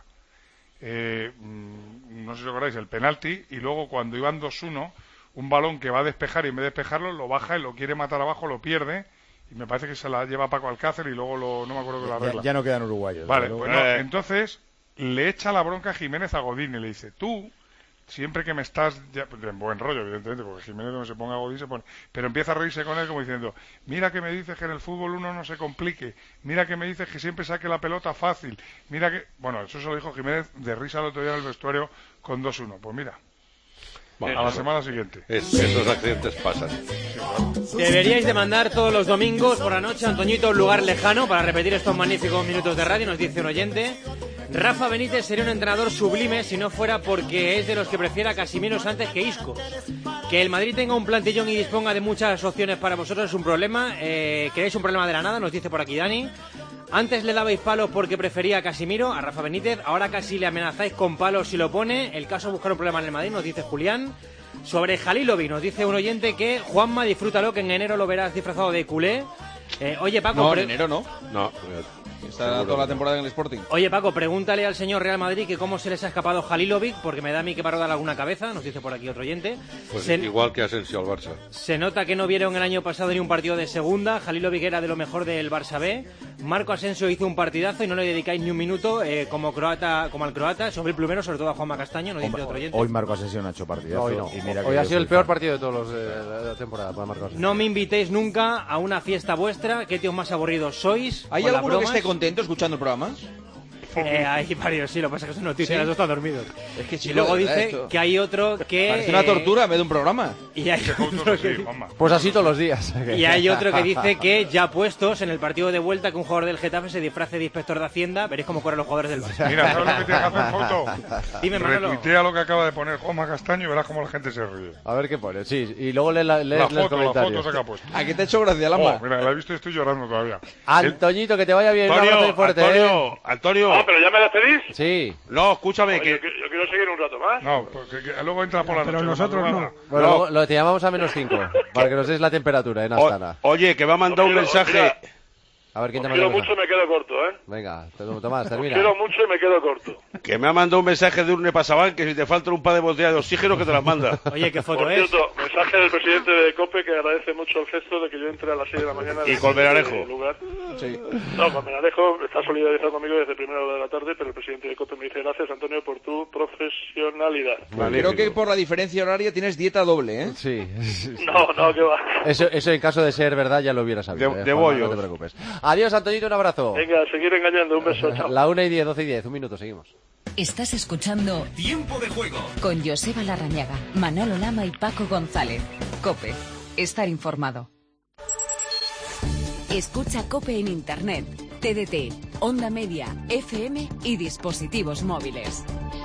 Eh, mm, no sé si os acordáis, el penalti, y luego cuando iban dos uno, un balón que va a despejar y en vez de despejarlo lo baja y lo quiere matar abajo, lo pierde, y me parece que se la lleva Paco Alcácer y luego lo, no me acuerdo que la Ya, regla. ya no quedan uruguayos. Vale, desde luego. pues no, Eh. entonces le echa la bronca a Jiménez a Godín y le dice, tú, siempre que me estás, ya, en buen rollo evidentemente, porque Jiménez cuando se ponga a Godín se pone, pero empieza a reírse con él como diciendo, mira que me dices que en el fútbol uno no se complique, mira que me dices que siempre saque la pelota fácil, mira que, bueno, eso se lo dijo Jiménez de risa el otro día en el vestuario con dos uno, pues mira, Bueno, a la semana siguiente. es- esos accidentes pasan. Deberíais de mandar todos los domingos por la noche a Antoñito a un lugar lejano para repetir estos magníficos minutos de radio, nos dice un oyente. Rafa Benítez sería un entrenador sublime si no fuera porque es de los que prefiera Casimiros antes que Isco. Que el Madrid tenga un plantillón y disponga de muchas opciones para vosotros es un problema. Eh, ¿Queréis un problema de la nada? Nos dice por aquí Dani. Antes le dabais palos porque prefería a Casimiro, a Rafa Benítez. Ahora casi le amenazáis con palos si lo pone. El caso es buscar un problema en el Madrid, nos dice Julián. Sobre Halilovic nos dice un oyente que Juanma, disfrútalo, que en enero lo verás disfrazado de culé. Eh, oye, Paco... No, pre- en enero no. No, Está seguro toda la que no. temporada en el Sporting. Oye, Paco, pregúntale al señor Real Madrid que cómo se les ha escapado Halilovic, porque me da a mí que va a rodar alguna cabeza, nos dice por aquí otro oyente. Pues se, igual que Asensio al Barça. se nota que no vieron el año pasado ni un partido de segunda. Halilovic era de lo mejor del Barça B. Marco Asensio hizo un partidazo y no le dedicáis ni un minuto eh, como croata, como al croata, sobre el plumero, sobre todo a Juanma Castaño, nos dice Hombre, otro oyente. hoy Marco Asensio no ha hecho partidazo. Hoy no. y mira que Hoy ha yo sido el soy peor fan. partido de todos los de la temporada para Marcos. No me invitéis nunca a una fiesta vuestra, qué tíos más aburridos sois. ¿Hay con las alguno que bromas. esté contento escuchando el programa? Eh, hay varios, sí, lo que pasa es que son noticias, ¿Sí? los dos están dormidos. Es que, Y chico, luego de verdad, dice esto- que hay otro que... Parece una eh, tortura en vez de un programa. Y hay, Ese punto otro sí, que, Juanma. Pues así todos los días. y hay otro que dice que ya puestos en el partido de vuelta que un jugador del Getafe se disfrace de inspector de Hacienda, veréis cómo corren los jugadores del Barça. Mira, ¿sabes lo que tienes que hacer, Foto? Dime, Manolo. Retuitea lo que acaba de poner Juanma Castaño y verás cómo la gente se ríe. A ver qué pone, sí. Y luego lee, la, lee La los foto, la comentarios. foto se que ha puesto. ¿A qué te ha hecho gracia, Lama? Oh, mira, la he visto y estoy llorando todavía. Antoñito, que te vaya bien. Un abrazo Antonio, muy fuerte, ¿eh? Antonio, Antonio, ¿Pero ya me despedís? Sí. No, escúchame, Oye, que... Yo, yo quiero seguir un rato más. No, porque que- luego entra por la Pero noche. nosotros la no. madrugada. Bueno, No. luego lo te llamamos a menos cinco, para que nos des la temperatura en O- Astana. oye, que me ha mandado un Os quiero- mensaje... mira, A ver quién te Os manda quiero un mucho y mensaje. me quedo corto, ¿eh? Venga, Tomás, Os termina. quiero mucho y me quedo corto. Que me ha mandado un mensaje de Urne Pasaban que si te faltan un par de botellas de oxígeno que te las manda. Oye, ¿qué foto Por es? cierto, mensaje del presidente de COPE que agradece mucho el gesto de que yo entre a las seis de la mañana. Y desde Colmenarejo. el lugar. Sí. No, Colmenarejo está solidarizado conmigo desde primera hora de la tarde, pero el presidente de COPE me dice gracias, Antonio, por tu profesionalidad. Creo que por la diferencia horaria tienes dieta doble, ¿eh? Sí. No, no, que va. Eso, eso en caso de ser verdad ya lo hubiera sabido. De- eh, de Juanma, bollos. no te preocupes. Adiós, Antonito, un abrazo. Venga, a seguir engañando. Un beso, chao. La una y diez, doce y diez, un minuto, seguimos. Estás escuchando Tiempo de juego. con Joseba Larrañaga, Manolo Lama y Paco González. COPE. Estar informado. Escucha COPE en Internet, T D T, Onda Media, F M y dispositivos móviles.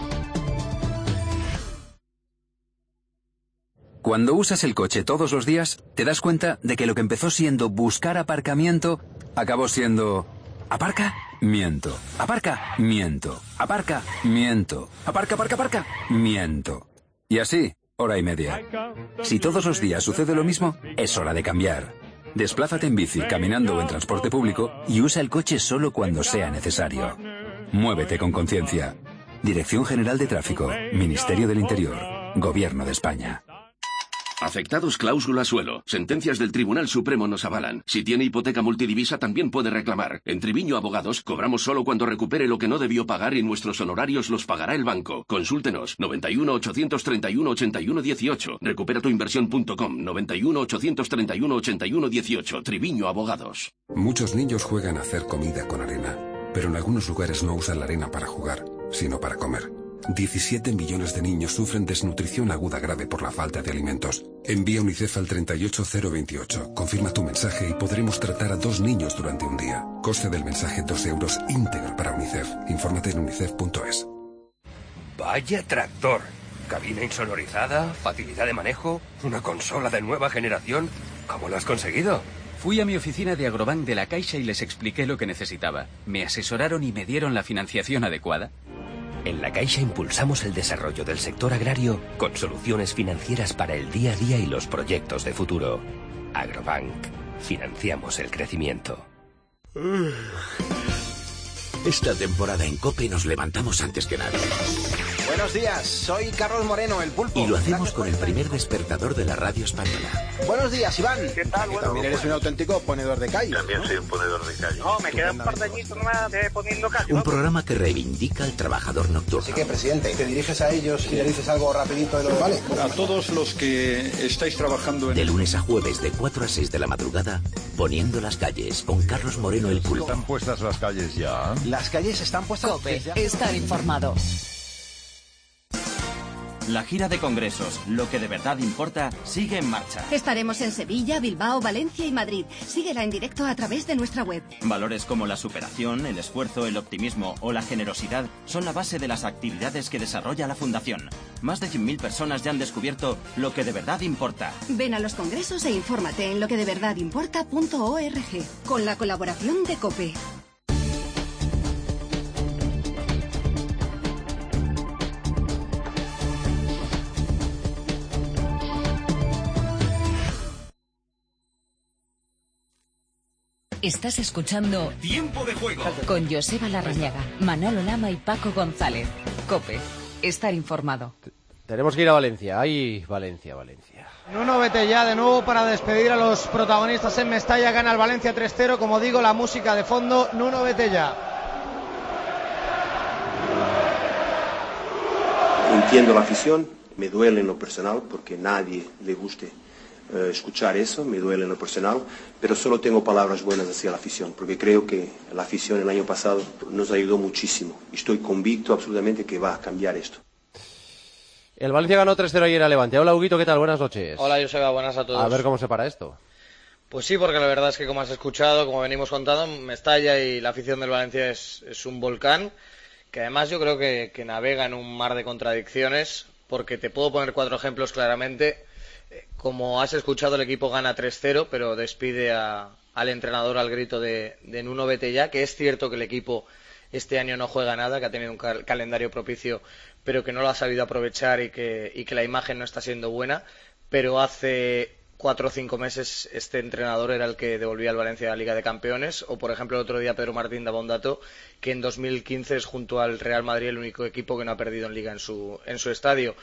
Cuando usas el coche todos los días, te das cuenta de que lo que empezó siendo buscar aparcamiento, acabó siendo... ¿Aparca? Miento. ¿Aparca? Miento. ¿Aparca? Miento. ¿Aparca, aparca, aparca? Miento. Y así, hora y media. Si todos los días sucede lo mismo, es hora de cambiar. Desplázate en bici, caminando o en transporte público y usa el coche solo cuando sea necesario. Muévete con conciencia. Dirección General de Tráfico, Ministerio del Interior, Gobierno de España. Afectados cláusula suelo. Sentencias del Tribunal Supremo nos avalan. Si tiene hipoteca multidivisa también puede reclamar. En Triviño Abogados cobramos solo cuando recupere lo que no debió pagar y nuestros honorarios los pagará el banco. Consúltenos. noventa y uno, ochocientos treinta y uno, ochenta y uno dieciocho. recupera tu inversión punto com. noventa y uno, ochocientos treinta y uno, ochenta y uno dieciocho. Triviño Abogados. Muchos niños juegan a hacer comida con arena, pero en algunos lugares no usan la arena para jugar, sino para comer. diecisiete millones de niños sufren desnutrición aguda grave por la falta de alimentos. Envía UNICEF al treinta y ocho cero veintiocho. Confirma tu mensaje y podremos tratar a dos niños durante un día. Coste del mensaje dos euros íntegro para UNICEF. Infórmate en unicef punto es. Vaya tractor. Cabina insonorizada, facilidad de manejo, una consola de nueva generación. ¿Cómo lo has conseguido? Fui a mi oficina de Agrobank de la Caixa y les expliqué lo que necesitaba. Me asesoraron y me dieron la financiación adecuada. En la Caixa impulsamos el desarrollo del sector agrario con soluciones financieras para el día a día y los proyectos de futuro. Agrobank. Financiamos el crecimiento. Esta temporada en COPE nos levantamos antes que nadie. Buenos días, soy Carlos Moreno, el Pulpo. Y lo hacemos con el primer despertador de la radio española. Buenos días, Iván. ¿Qué tal? Que también eres un auténtico ponedor de callos. También soy un ponedor de callos. No, me quedan un par de añitos más de poniendo callos. Un programa que reivindica al trabajador nocturno. Así que, presidente, te diriges a ellos y le dices algo rapidito de lo que vale. A todos los que estáis trabajando en... De lunes a jueves, de cuatro a seis de la madrugada, Poniendo las calles, con Carlos Moreno el Pulpo. ¿Están puestas las calles ya? Las calles están puestas... COPE. Estar informado. La gira de congresos, lo que de verdad importa, sigue en marcha. Estaremos en Sevilla, Bilbao, Valencia y Madrid. Síguela en directo a través de nuestra web. Valores como la superación, el esfuerzo, el optimismo o la generosidad son la base de las actividades que desarrolla la Fundación. Más de cien mil personas ya han descubierto lo que de verdad importa. Ven a los congresos e infórmate en lo que de verdad importa punto org, con la colaboración de COPE. Estás escuchando Tiempo de juego con Joseba Larrañaga, Manolo Lama y Paco González. COPE. Estar informado. Tenemos que ir a Valencia. Ay, Valencia, Valencia. Nuno vete ya de nuevo para despedir a los protagonistas en Mestalla. Gana el Valencia tres cero. Como digo, la música de fondo. Nuno vete ya. Entiendo la afición. Me duele en lo personal porque nadie le guste eh, escuchar eso. Me duele en lo personal. Pero solo tengo palabras buenas hacia la afición, porque creo que la afición el año pasado nos ayudó muchísimo. Estoy convicto absolutamente que va a cambiar esto. El Valencia ganó tres cero ayer a Levante. Hola, Huguito, ¿qué tal? Buenas noches. Hola, Joseba, buenas a todos. A ver cómo se para esto. Pues sí, porque la verdad es que, como has escuchado, como venimos contando, Mestalla y la afición del Valencia es, es un volcán, que además yo creo que, que navega en un mar de contradicciones, porque te puedo poner cuatro ejemplos claramente. Como has escuchado, el equipo gana tres cero, pero despide a, al entrenador al grito de, de Nuno vete ya, que es cierto que el equipo este año no juega nada, que ha tenido un cal- calendario propicio, pero que no lo ha sabido aprovechar y que, y que la imagen no está siendo buena. Pero hace cuatro o cinco meses este entrenador era el que devolvía al Valencia a la Liga de Campeones, o por ejemplo el otro día Pedro Martín daba un dato que en dos mil quince es junto al Real Madrid el único equipo que no ha perdido en Liga en su, en su estadio.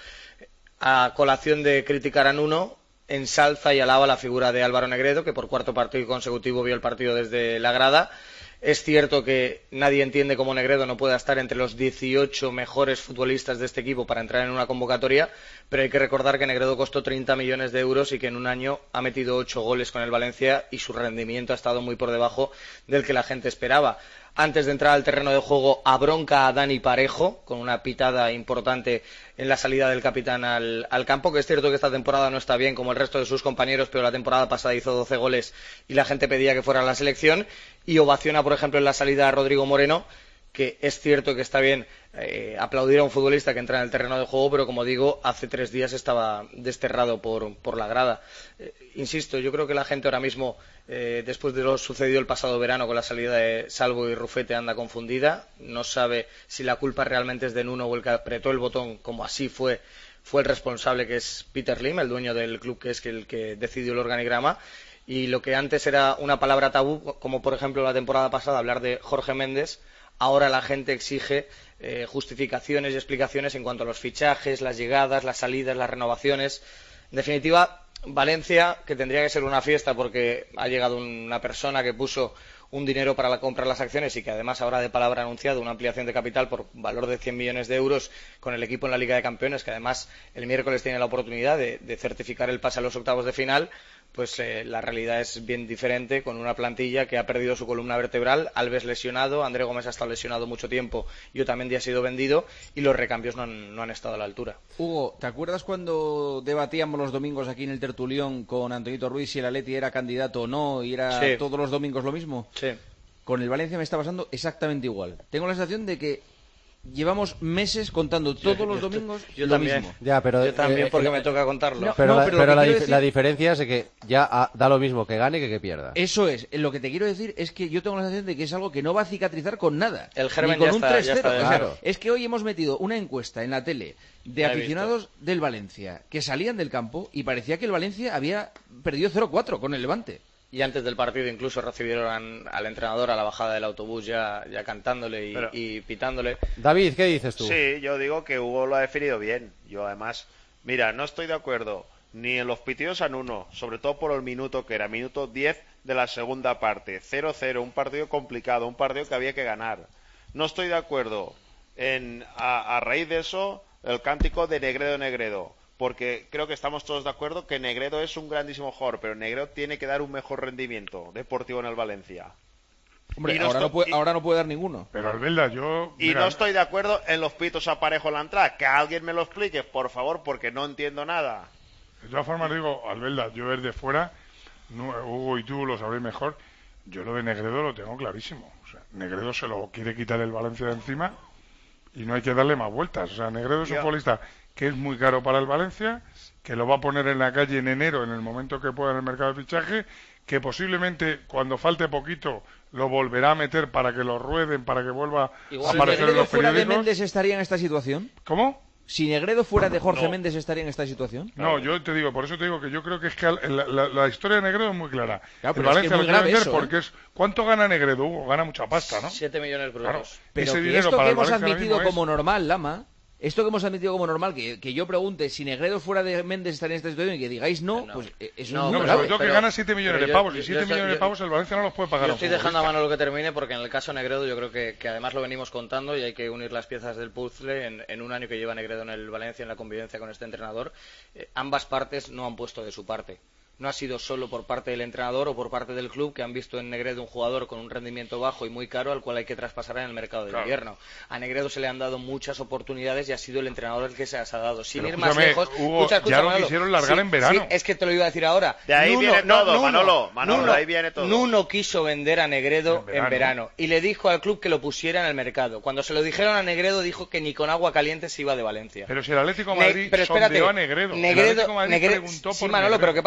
A colación de criticar a Nuno, ensalza y alaba la figura de Álvaro Negredo, que por cuarto partido consecutivo vio el partido desde la grada. Es cierto que nadie entiende cómo Negredo no pueda estar entre los dieciocho mejores futbolistas de este equipo para entrar en una convocatoria, pero hay que recordar que Negredo costó treinta millones de euros y que en un año ha metido ocho goles con el Valencia y su rendimiento ha estado muy por debajo del que la gente esperaba. Antes de entrar al terreno de juego, abronca a Dani Parejo, con una pitada importante en la salida del capitán al, al campo, que es cierto que esta temporada no está bien como el resto de sus compañeros, pero la temporada pasada hizo doce goles y la gente pedía que fuera a la selección, y ovaciona, por ejemplo, en la salida a Rodrigo Moreno, que es cierto que está bien eh, aplaudir a un futbolista que entra en el terreno de juego, pero como digo, hace tres días estaba desterrado por, por la grada. Eh, insisto, yo creo que la gente ahora mismo, eh, después de lo sucedido el pasado verano con la salida de Salvo y Rufete, anda confundida, no sabe si la culpa realmente es de Nuno o el que apretó el botón, como así fue, fue el responsable, que es Peter Lim, el dueño del club, que es el que decidió el organigrama. Y lo que antes era una palabra tabú, como por ejemplo la temporada pasada hablar de Jorge Méndez, ahora la gente exige eh, justificaciones y explicaciones en cuanto a los fichajes, las llegadas, las salidas, las renovaciones. En definitiva, Valencia, que tendría que ser una fiesta porque ha llegado una persona que puso un dinero para la compra de las acciones y que además ahora de palabra ha anunciado una ampliación de capital por valor de cien millones de euros con el equipo en la Liga de Campeones, que además el miércoles tiene la oportunidad de, de certificar el pase a los octavos de final. Pues eh, la realidad es bien diferente, con una plantilla que ha perdido su columna vertebral, Alves lesionado, André Gómez ha estado lesionado mucho tiempo y Otamendi ha sido vendido, y los recambios no han, no han estado a la altura. Hugo, ¿te acuerdas cuando debatíamos los domingos aquí en el tertulión con Antonito Ruiz si el Atleti era candidato o no, y era Sí. todos los domingos lo mismo? Sí. Con el Valencia me está pasando exactamente igual. Tengo la sensación de que llevamos meses contando todos Yo- los yo domingos estoy- yo lo también. mismo. Ya, pero, Yo también, eh, porque eh, me toca contarlo. No, Pero, no, la, pero lo pero que la, quiero dif- decir- la diferencia es que ya ah, da lo mismo que gane que que pierda. Eso es, lo que te quiero decir es que yo tengo la sensación de que es algo que no va a cicatrizar con nada. El germen ni con ya un está- tres ya cero. está O sea, dentro. es que hoy hemos metido una encuesta en la tele de La he aficionados del Valencia que salían del campo y parecía que el Valencia había perdido cero cuatro con el Levante. Y antes del partido incluso recibieron al entrenador a la bajada del autobús ya, ya cantándole y, Pero- y pitándole. David, ¿qué dices tú? Sí, yo digo que Hugo lo ha definido bien. Yo además, mira, no estoy de acuerdo ni en los pitidos a Nuno, sobre todo por el minuto que era, minuto diez de la segunda parte, cero cero, un partido complicado, un partido que había que ganar. No estoy de acuerdo en, a, a raíz de eso, el cántico de Negredo Negredo, porque creo que estamos todos de acuerdo que Negredo es un grandísimo jugador, pero Negredo tiene que dar un mejor rendimiento deportivo en el Valencia. Hombre, Y no ahora, no estoy- puede, ahora no puede dar ninguno. Pero Albelda, yo... Y mira, no estoy de acuerdo en los pitos a Parejo en la entrada. Que alguien me lo explique, por favor, porque no entiendo nada. De todas formas digo, Albelda, yo desde fuera, no, Hugo y tú lo sabréis mejor, yo lo de Negredo lo tengo clarísimo. O sea, Negredo se lo quiere quitar el Valencia de encima y no hay que darle más vueltas. O sea, Negredo es un Yo- futbolista que es muy caro para el Valencia, que lo va a poner en la calle en enero, en el momento que pueda en el mercado de fichaje, que posiblemente cuando falte poquito lo volverá a meter para que lo rueden, para que vuelva Igual, a si aparecer en Negredo los fuera de periódicos. Méndez estaría en esta situación. ¿Cómo? Si Negredo fuera de Jorge No. Méndez estaría en esta situación. No, yo te digo, por eso te digo que yo creo que es que al- la, la- la historia de Negredo es muy clara. Claro, El pero es Valencia que es muy lo quiere grave vender eso, ¿eh? porque es... ¿Cuánto gana Negredo, Hugo? Gana mucha pasta, ¿no? Siete millones brutos. Claro. Pero Ese que dinero esto para que el hemos Valencia ahora admitido mismo como es- normal, Lama, esto que hemos admitido como normal, que, que yo pregunte si Negredo fuera de Méndez estaría en esta situación y que digáis no, pues eh, eso No, es muy No, pero grave. sobre todo que pero- gana siete millones pero de yo- pavos. yo- Y siete yo- millones de yo- pavos el Valencia no los puede pagar. Yo a un estoy dejando a futbolista. mano lo que termine, porque en el caso Negredo yo creo que, que además lo venimos contando y hay que unir las piezas del puzzle en, en un año que lleva Negredo en el Valencia, en la convivencia con este entrenador. Eh, ambas partes no han puesto de su parte. No ha sido solo por parte del entrenador o por parte del club, que han visto en Negredo un jugador con un rendimiento bajo y muy caro al cual hay que traspasar en el mercado de Claro. invierno. A Negredo se le han dado muchas oportunidades y ha sido el entrenador el que se las ha dado. Sin Pero ir más escúchame, lejos, Hugo, escucha, escucha, ya lo Manolo. quisieron largar Sí, en verano. sí, es que te lo iba a decir ahora. De ahí Nuno- viene no, todo, Nuno- Manolo, Manolo, Nuno- de ahí viene todo. Nuno quiso vender a Negredo En verano. en verano y le dijo al club que lo pusiera en el mercado. Cuando se lo dijeron a Negredo, dijo que ni con agua caliente se iba de Valencia. Pero si el Atlético de Ne- Madrid pero espérate, sondeó a Negredo. El Negredo, Atlético de Madrid Negredo- preguntó sí, por Manolo, Negredo. pero ¿qué pasó este verano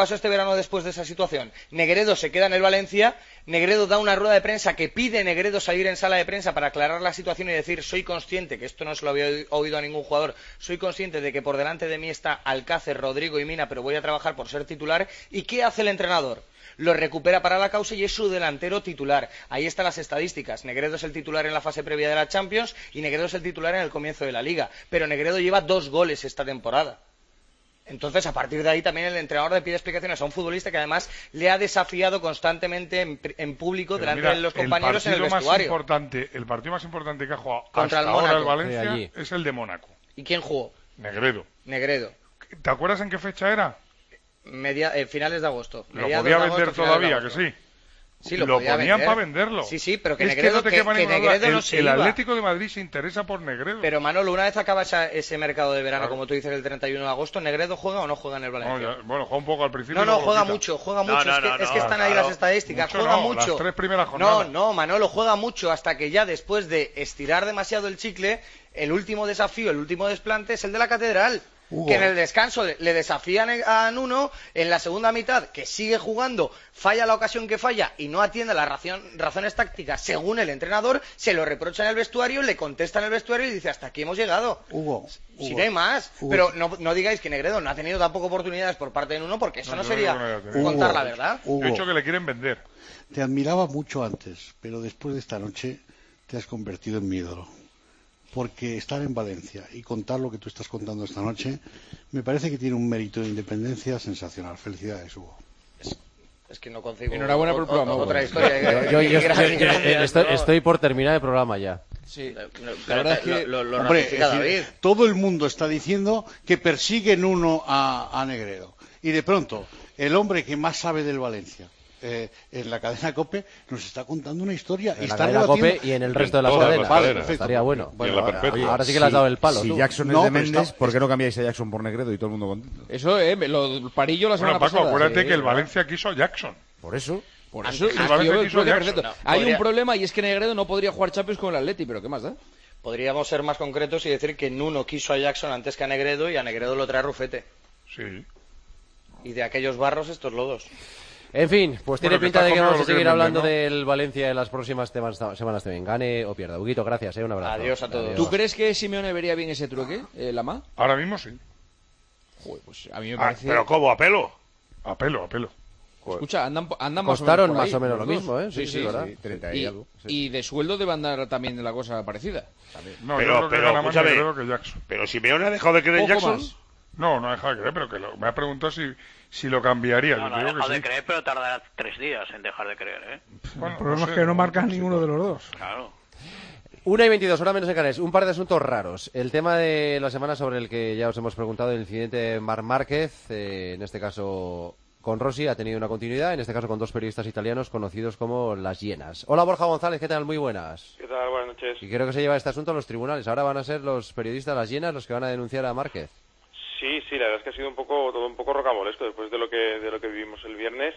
Zamorano después de esa situación? Negredo se queda en el Valencia, Negredo da una rueda de prensa que pide Negredo salir en sala de prensa para aclarar la situación y decir, soy consciente, que esto no se lo había oído a ningún jugador, soy consciente de que por delante de mí está Alcácer, Rodrigo y Mina, pero voy a trabajar por ser titular. ¿Y qué hace el entrenador? Lo recupera para la causa y es su delantero titular. Ahí están las estadísticas. Negredo es el titular en la fase previa de la Champions y Negredo es el titular en el comienzo de la Liga. Pero Negredo lleva dos goles esta temporada. Entonces, a partir de ahí también el entrenador le pide explicaciones a un futbolista que además le ha desafiado constantemente en, en público Pero delante mira, de los compañeros el en el más vestuario. Importante, el partido más importante que ha jugado Contra hasta el ahora el Mónaco. Valencia Sí, es el de Mónaco. ¿Y quién jugó? Negredo. Negredo. ¿Te acuerdas en qué fecha era? Media, eh, finales de agosto. Lo Mediados podía de vender agosto, finales de todavía, que agosto. sí. Sí, lo, lo podía ponían vender. para venderlo. Sí, sí, pero que es Negredo, que no, te que, quepa que ninguna duda. Negredo el, no se el iba. Atlético de Madrid se interesa por Negredo. Pero Manolo, una vez acaba esa, ese mercado de verano, Claro. como tú dices, el treinta y uno de agosto, ¿Negredo juega o no juega en el Valencia? No, ya- bueno, juega un poco al principio. No, y no, luego lo juega quita. mucho, juega No, mucho. no, es, que, no, es que no, están ahí claro. las estadísticas. Mucho juega no, mucho. las tres primeras No, jornadas. no, Manolo juega mucho hasta que ya después de estirar demasiado el chicle, el último desafío, el último desplante es el de la Catedral. Hugo. Que en el descanso le, le desafían a Nuno, en la segunda mitad, que sigue jugando, falla la ocasión que falla y no atiende las ración- razones tácticas según el entrenador, se lo reprocha en el vestuario, le contesta en el vestuario y dice, hasta aquí hemos llegado. Hugo, Si Hugo, no hay más. Hugo. Pero no, no digáis que Negredo no ha tenido tampoco oportunidades por parte de Nuno, porque eso no, yo sería creo que no haya tenido. contar Hugo, la verdad. Hugo, Yo he dicho que le quieren vender. te admiraba mucho antes, pero después de esta noche te has convertido en mi ídolo. Porque estar en Valencia y contar lo que tú estás contando esta noche me parece que tiene un mérito de independencia sensacional. Felicidades, Hugo. Es que no concibo Enhorabuena por el o- programa, o- Hugo. otra historia. Yo, yo- yo- Gracias, yo- yo- gracias, estoy, ¿no? estoy por terminar el programa ya. Sí. No, La pero verdad es que- lo, lo, lo Hombre, ratifica es decir, David. todo el mundo está diciendo que persiguen uno a, a Negredo. Y de pronto, el hombre que más sabe del Valencia eh, en la cadena COPE nos está contando una historia. En y la está cadena rebatiendo- COPE y en el resto de las todas las cadenas. cadenas. Vale, Perfecto. estaría bueno. Y en la perpetua. Oye, ahora sí que le has dado el palo. Si tú. Jackson es No, de pero Méndez, está- ¿por qué no cambiáis a Jackson por Negredo y todo el mundo contento? Eso, eh, me lo parí yo la semana Bueno, Paco, pasada. acuérdate Sí, que el ¿verdad? Valencia quiso a Jackson. Por eso. Por Antes- eso, el es que Valencia yo quiso creo que a perfecto. Jackson. No, Hay podría- un problema y es que Negredo no podría jugar Champions con el Atleti, pero ¿qué más da? Podríamos ser más concretos y decir que Nuno quiso a Jackson antes que a Negredo y a Negredo lo trae Rufete. Sí. Y de aquellos barros estos lodos. En fin, pues tiene Bueno, que pinta está de que conmigo vamos a lo seguir quieren hablando vender, del Valencia en las próximas temas- semanas también. Gane o pierda. Huguito, gracias, eh, un abrazo. Adiós a todos. Adiós. ¿Tú crees que Simeone vería bien ese truque, eh, Lama? Ahora mismo sí. Joder, pues a mí me Ah, parece... pero ¿cómo? ¿A pelo? A pelo, a pelo. Escucha, andan, andan más Costaron o menos por ahí, más o menos los lo dos. mismo, ¿eh? Sí, sí, ¿verdad? Sí, treinta y Y, algo. sí. y de sueldo debe andar también la cosa parecida. No, Pero- yo creo que pero, gana más escúchame. Negredo que Jackson. Pero Simeone ha dejado de creer en Poco Jackson. más. No, no ha dejado de creer, pero que lo- me ha preguntado si, si lo cambiaría. No, Yo no, te ha digo dejado que de sí. creer, pero tardará tres días en dejar de creer, ¿eh? Bueno, El problema sé, es que no marcas sí, ninguno de los dos. Claro. Una y veintidós, hora menos en Canarias. Un par de asuntos raros. El tema de la semana sobre el que ya os hemos preguntado, el incidente de Marc Márquez, eh, en este caso con Rossi, ha tenido una continuidad, en este caso con dos periodistas italianos conocidos como Las Hienas. Hola Borja González, ¿qué tal? Muy buenas. ¿Qué tal? Buenas noches. Y creo que se lleva este asunto a los tribunales. Ahora van a ser los periodistas Las Hienas los que van a denunciar a Márquez. Sí, sí, la verdad es que ha sido un poco todo un poco rocambolesco después de lo que de lo que vivimos el viernes.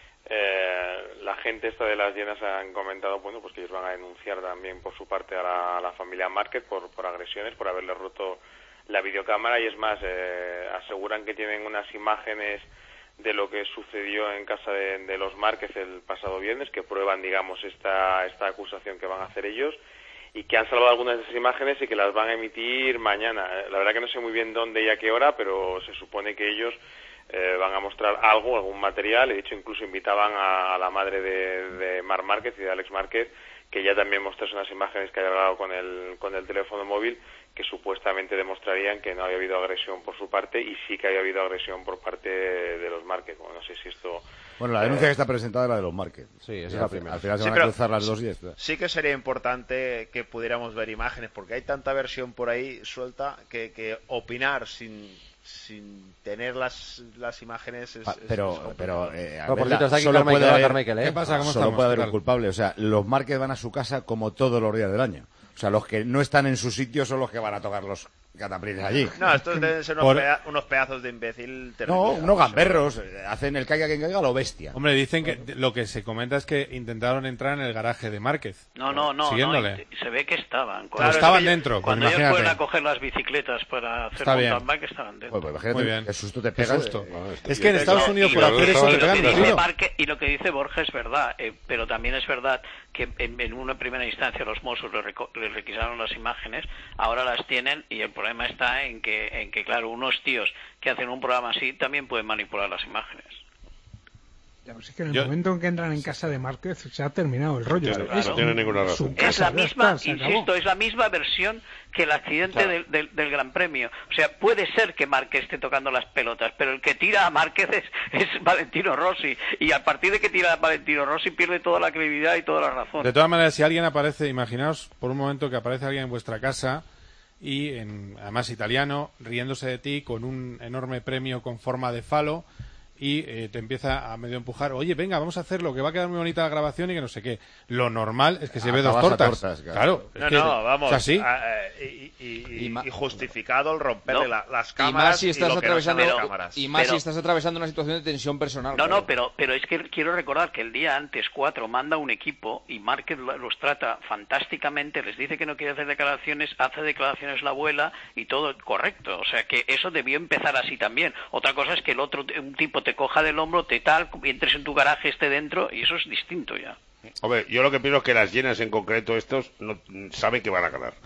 Eh, la gente esta de Las Hienas han comentado, bueno, pues que ellos van a denunciar también por su parte a la, a la familia Márquez por, por agresiones, por haberle roto la videocámara y es más, eh, aseguran que tienen unas imágenes de lo que sucedió en casa de, de los Márquez el pasado viernes que prueban, digamos, esta, esta acusación que van a hacer ellos y que han salvado algunas de esas imágenes y que las van a emitir mañana. La verdad que no sé muy bien dónde y a qué hora, pero se supone que ellos eh, van a mostrar algo, algún material. De hecho, incluso invitaban a, a la madre de, de Marc Márquez y de Alex Márquez que ya también mostrase unas imágenes que había grabado con el, con el teléfono móvil que supuestamente demostrarían que no había habido agresión por su parte y sí que había habido agresión por parte de los Márquez. Bueno, no sé si esto... Bueno, la denuncia que está presentada es la de los Márquez. Sí, esa Y es al la fi- primera. Al final se Sí, van a pero cruzar las dos y ya está. Sí que sería importante que pudiéramos ver imágenes, porque hay tanta versión por ahí suelta que, que opinar sin, sin tener las, las imágenes es, Ah, es- pero, es complicado. pero, eh, Bueno, por Abel, cierto, está aquí solo Carmichael, puede hola, haber- Carmichael, ¿eh? ¿Qué pasa? ¿Cómo Solo estamos? puede haber ¿Qué un tal? culpable. O sea, los Márquez van a su casa como todos los días del año. O sea, los que no están en su sitio son los que van a tocar los cataplines allí. No, estos deben ser unos, Por... peda unos pedazos de imbécil terrible. No, unos gamberros. Hacen el caiga quien caiga a lo bestia. Hombre, dicen que lo que se comenta es que intentaron entrar en el garaje de Márquez. No, no, no. Siguiéndole. No, se ve que estaban. Claro, estaban es que dentro. Cuando pues ellos fueron a coger las bicicletas para hacer mountain bike, estaban dentro. Pues, pues, muy bien. Qué susto te pegas. Susto. Eh, es que en Estados Unidos por hacer eso te pegan un tiro. Y lo que dice Borja es verdad, eh, pero también es verdad que en, en una primera instancia los Mossos les, les requisaron las imágenes, ahora las tienen y el problema está en que, en que, claro, unos tíos que hacen un programa así también pueden manipular las imágenes. Ya, pues es que en el Yo... momento en que entran en casa de Márquez se ha terminado el rollo. Claro, es, no tiene ninguna razón. Casa, es la misma, está, insisto, es la misma versión que el accidente claro. del, del, del Gran Premio. O sea, puede ser que Márquez esté tocando las pelotas, pero el que tira a Márquez es, es Valentino Rossi. Y a partir de que tira a Valentino Rossi pierde toda la credibilidad y toda la razón. De todas maneras, si alguien aparece, imaginaos por un momento que aparece alguien en vuestra casa y, en, además italiano, riéndose de ti con un enorme premio con forma de falo, y eh, te empieza a medio empujar, oye, venga, vamos a hacerlo, que va a quedar muy bonita la grabación y que no sé qué. Lo normal es que se ve dos tortas. tortas claro. No, que, no, vamos. ¿es así? A, y, y, y, y justificado el romperle no. la, las cámaras y más si estás y lo atravesando, que no cámaras. y más pero, si estás atravesando una situación de tensión personal. No, claro. no, pero, pero es que quiero recordar que el día antes cuatro manda un equipo y Márquez los trata fantásticamente, les dice que no quiere hacer declaraciones, hace declaraciones la abuela y todo correcto. O sea que eso debió empezar así también. Otra cosa es que el otro, un tipo te coja del hombro, te tal, entres en tu garaje, esté dentro, y eso es distinto ya. Hombre, yo lo que pienso es que las llenas en concreto estos no saben que van a ganar.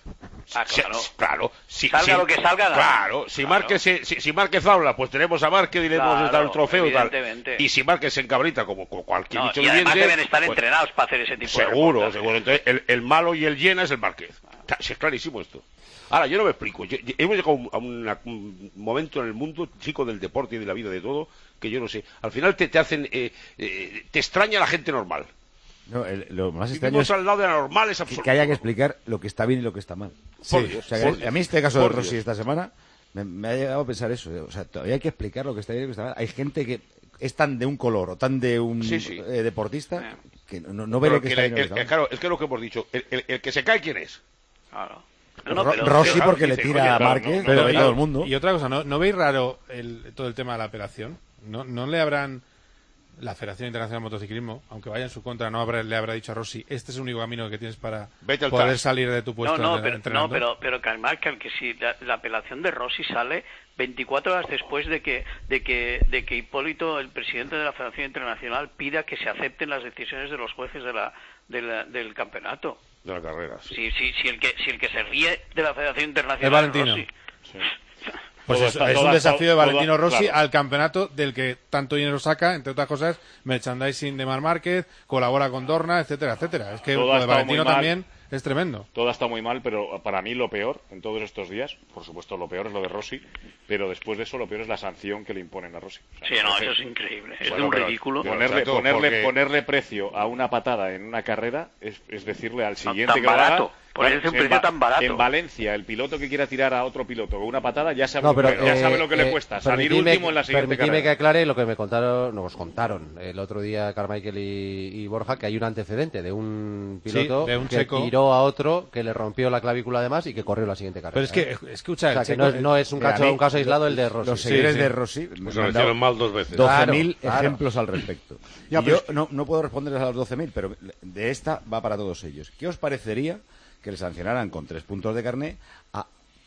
Ah, claro. Si, claro. Si, salga si, lo que salga, gana. Claro. Si claro. Márquez si, si Márquez habla, pues tenemos a Márquez y le claro, hemos dado el trofeo y tal. Y si Márquez se encabrita como, como cualquier no, bicho y además viviente, deben estar pues, entrenados para hacer ese tipo seguro, de seguro. Entonces, el, el malo y el llena es el Márquez. Es clarísimo esto. Ahora, yo no me explico. Yo, yo, hemos llegado a un, a un momento en el mundo, chico, del deporte y de la vida, de todo, que yo no sé. Al final te, te hacen... Eh, eh, te extraña la gente normal. No, el, lo más extraño Vivimos es al lado de la normal, es absoluto. que haya que explicar lo que está bien y lo que está mal. Sí, por Dios, o sea, por a mí este caso por de Rossi Dios. esta semana me, me ha llegado a pensar eso. O sea, todavía hay que explicar lo que está bien y lo que está mal. Hay gente que es tan de un color o tan de un sí, sí. Eh, deportista que no, no ve Pero lo que, que está le, bien y lo que el, está mal. Claro, es que lo que hemos dicho. El, el, el que se cae, ¿quién es? Claro. No, no, pero, Rossi pero, porque dice, le tira oye, a Márquez, pero, pero todo el mundo. Y otra cosa, ¿no, no veis raro el, todo el tema de la apelación? ¿No, no le habrán... La Federación Internacional de Motociclismo, aunque vaya en su contra, no habrá, le habrá dicho a Rossi, este es el único camino que tienes para poder task. salir de tu puesto no, no, de, pero, entrenando? No, pero, pero calmar que, que si la, la apelación de Rossi sale veinticuatro horas después de que, de que de que Hipólito, el presidente de la Federación Internacional, pida que se acepten las decisiones de los jueces de la, de la, del campeonato. De la carrera, sí. Si, si, si, el que, si el que se ríe de la Federación Internacional es Valentino. Rossi. Sí. Pues es, es un desafío de Valentino Rossi claro. al campeonato del que tanto dinero saca, entre otras cosas, merchandising de Mar Márquez, colabora con Dorna, etcétera, etcétera. Es que todo lo de Valentino también es tremendo. Todo está muy mal, pero para mí lo peor en todos estos días, por supuesto lo peor es lo de Rossi, pero después de eso lo peor es la sanción que le imponen a Rossi. O sea, sí, no, eso es increíble, es bueno, de un ridículo. Ponerle, exacto, ponerle, porque... ponerle precio a una patada en una carrera es, es decirle al siguiente tan que lo barato. haga... Ponerse un precio tan barato. En Valencia, el piloto que quiera tirar a otro piloto con una patada ya sabe, no, pero, ya eh, sabe lo que eh, le cuesta, salir último en la siguiente carrera. Permitidme carrera. que aclare lo que me contaron, nos contaron el otro día Carmichael y, y Borja, que hay un antecedente de un piloto sí, de un que checo. tiró a otro, que le rompió la clavícula además y que corrió la siguiente carrera. Pero es que, ¿eh? escucha, o sea, el que checo, no, es, no es un, caso, mí, un caso aislado el de Rossi. Los seguidores sí, sí. de Rossi pues se lo hicieron mal dos veces. doce mil claro, claro. ejemplos al respecto. Ya, y yo pero... no, no puedo responderles a los doce mil, pero de esta va para todos ellos. ¿Qué os parecería que le sancionaran con tres puntos de carné a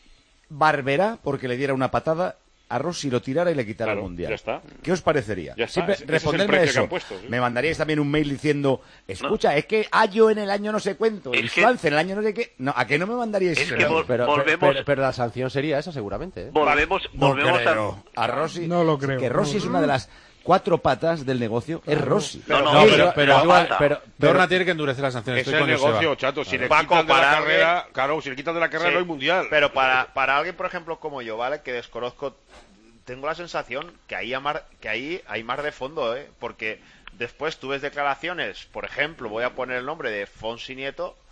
Barberá porque le diera una patada a Rossi, lo tirara y le quitara claro, el mundial? Ya está. ¿Qué os parecería? Ya está. Siempre Ese responderme es el eso. puesto, ¿sí? Me mandaríais también un mail diciendo, escucha, no. es que Ayo en el año no sé cuánto, el es que... Suance en el año no sé qué. No, ¿a qué no me mandaríais es eso? que vol pero, volvemos... pero, pero la sanción sería esa seguramente. ¿eh? Volvemos, no volvemos creo. a... a Rossi. No lo creo. Que Rossi no. es una de las cuatro patas del negocio, es Rossi. No, no, no, pero, pero, pero, igual, pero, pero Dorna tiene que endurecer las sanciones. Es Estoy el con negocio, Joseba. chato. Si le Va a quitan de la compararle- carrera, claro, si le quitan de la carrera Sí, no hay mundial. Pero para, para alguien, por ejemplo, como yo, ¿vale? Que desconozco, tengo la sensación que ahí, mar, que ahí hay más de fondo, ¿eh? Porque después tú ves declaraciones, por ejemplo, voy a poner el nombre de Fonsi Nieto,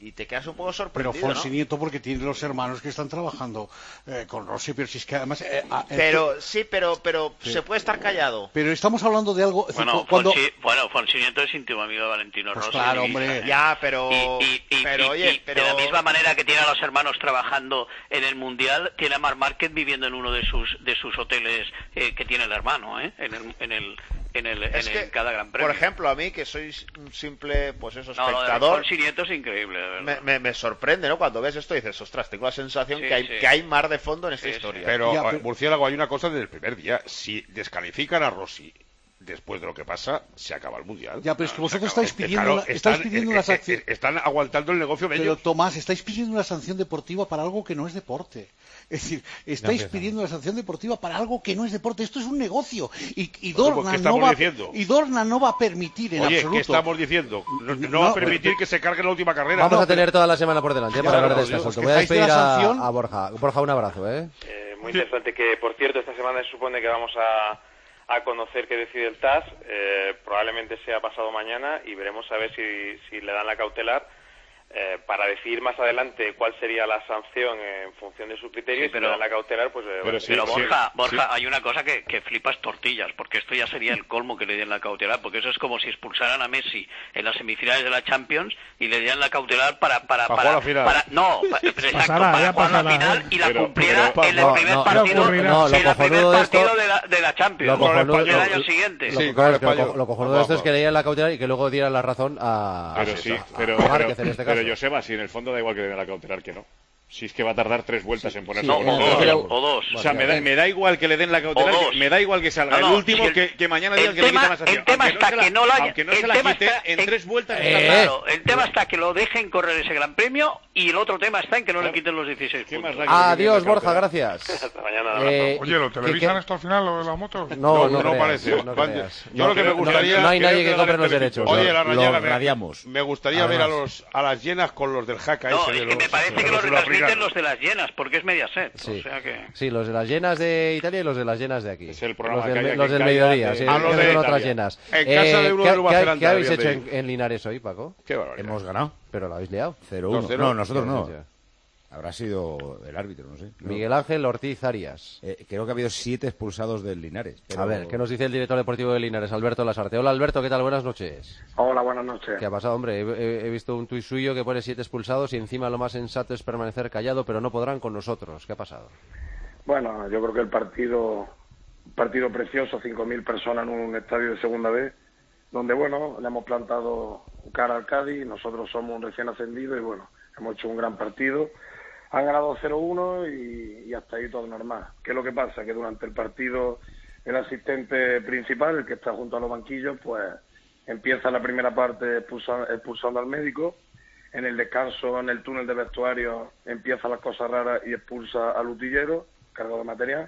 y te quedas un poco Pero sorprendido, Fonsi ¿no? Nieto porque tiene los hermanos que están trabajando eh, con Rossi, pero si es que además... Eh, ah, eh, Pero, sí, pero, pero Sí. se puede estar callado. Pero estamos hablando de algo... Bueno, cuando... Fonsi, bueno, Fonsi Nieto es íntimo amigo de Valentino Pues Rossi. claro, y- hombre. Ya, pero... Y, y- y- pero, y- oye, y pero... de la misma manera que tiene a los hermanos trabajando en el Mundial, tiene a Marc Márquez viviendo en uno de sus de sus hoteles eh, que tiene el hermano, ¿eh? En el en el en el Es en que, el cada Gran Premio. por ejemplo, a mí, que soy un simple, pues eso, no, lo de espectador, Fonsi Nieto es increíble, de verdad. me, me, me sorprende, ¿no? Cuando ves esto dices, ostras, tengo la sensación Sí, que hay sí. que hay mar de fondo en esta historia. Pero, Ya, eh, pero- Murciélago, hay una cosa desde el primer día. Si descalifican a Rossi después de lo que pasa, se acaba el Mundial. Ya, pero es que No, se vosotros acaba. estáis Eh, pidiendo claro, una- están, estáis pidiendo eh, una eh, sanción. eh, están aguantando el negocio de Pero ellos. Tomás, estáis pidiendo una sanción deportiva para algo que no es deporte. Es decir, estáis empezamos. pidiendo una sanción deportiva para algo que no es deporte. Esto es un negocio. Y, y, Bueno, Dorna, ¿qué no estamos va, diciendo? y Dorna no va a permitir en Oye, absoluto. ¿qué estamos diciendo? No, no No, va a permitir pero- que se cargue la última carrera. Vamos No, a tener toda la semana por delante, ¿eh? Ya, para hablar pero de este digo, asunto. es que Voy a estáis de despedir la a, sanción. a Borja. Borja, un abrazo, ¿eh? Eh, muy interesante que, por cierto, esta semana se supone que vamos a, a conocer qué decide el T A S. Eh, probablemente sea pasado mañana y veremos a ver si, si le dan la cautelar eh, para decidir más adelante cuál sería la sanción en función de su criterio. Sí, y si pero- le dan la cautelar, pues... eh, bueno, pero Borja, sí, Borja, sí. hay una cosa que, que flipas tortillas, porque esto ya sería el colmo que le den la cautelar, porque eso es como si expulsaran a Messi en las semifinales de la Champions y le dieran la cautelar para para Para para, jugar la final. para- no, pa- exacto, Pasará, para ya jugar la pasará, final ¿eh? y la Pero- cumpliera pero- en el no, primer no, partido, ocurrirá. No, lo en el primer cojonudo de esto- partido de la, de la Champions, Lo cojonudo, del lo- año lo- siguiente. lo- Sí, claro, es que con el lo, español. lo cojonudo de esto es Ojo, que le dieran la cautelar y que luego dieran la razón a, Pero a- sí, a- pero, a Márquez pero, en este pero caso. Joseba, si en el fondo da igual que le den la cautelar que no. Si es que va a tardar tres vueltas en ponerse sí, con no, el o otro. dos, o dos. O sea, me da, me da igual que le den la cautelar, O dos. que- me da igual que salga No, el no, último si el- que, que mañana el digan que le tema- quitan la sanción. el tema Aunque está se la- que no la haya- aunque no el se la tema quite, está en en- tres vueltas Eh, está Claro, el tema está que lo dejen correr ese gran premio y el otro tema está en que no le quiten los dieciséis ¿Qué más puntos. da que le quiten Adiós, la Borja, cautelar? gracias. Hasta mañana, un abrazo. Eh, Oye, ¿lo ¿qué- televisan qué? esto al final, lo de las motos? No, No, no, no creas, parece. no Van- creas. yo lo que me No, gustaría- no hay creo nadie que que compre los darle derechos. Oye, ¿no? la rayada, Lo me, radiamos. me gustaría ver a Además. los a las llenas con los del Jaca No, ese es de que los- me parece que de lo los retransmiten sudafricanos. los de las llenas, porque es Mediaset. Sí. O sea que... Sí, los de las llenas de Italia y los de las llenas de aquí. Es el programa los que del, hay los aquí del en Calla mediodía, de- sí, a los que de son otras Italia. llenas. En casa de uno ¿qué, de Nueva qué- Zelanda ¿Qué habéis había hecho de en, en Linares hoy, Paco? Qué barbaridad. Hemos ganado. Pero lo habéis liado. cero uno. dos cero. No, nosotros no. Sí, sí. Habrá sido el árbitro, no sé. No. Miguel Ángel Ortiz Arias. Eh, creo que ha habido siete expulsados del Linares. pero- A ver, ¿qué nos dice el director deportivo de Linares, Alberto Lasarte? Hola, Alberto, ¿qué tal? Buenas noches. Hola, buenas noches. ¿Qué ha pasado, hombre? He, he- he visto un tuit suyo que pone siete expulsados y encima lo más sensato es permanecer callado, pero no podrán con nosotros. ¿Qué ha pasado? Bueno, yo creo que el partido, un partido precioso, cinco mil personas en un estadio de segunda B, donde, bueno, le hemos plantado cara al Cádiz, nosotros somos un recién ascendido y, bueno, hemos hecho un gran partido. Han ganado cero uno y, y hasta ahí todo normal. ¿Qué es lo que pasa? Que durante el partido el asistente principal, el que está junto a los banquillos, pues empieza la primera parte expulsa- expulsando al médico. En el descanso, en el túnel de vestuario, empieza las cosas raras y expulsa al utillero, cargado de material.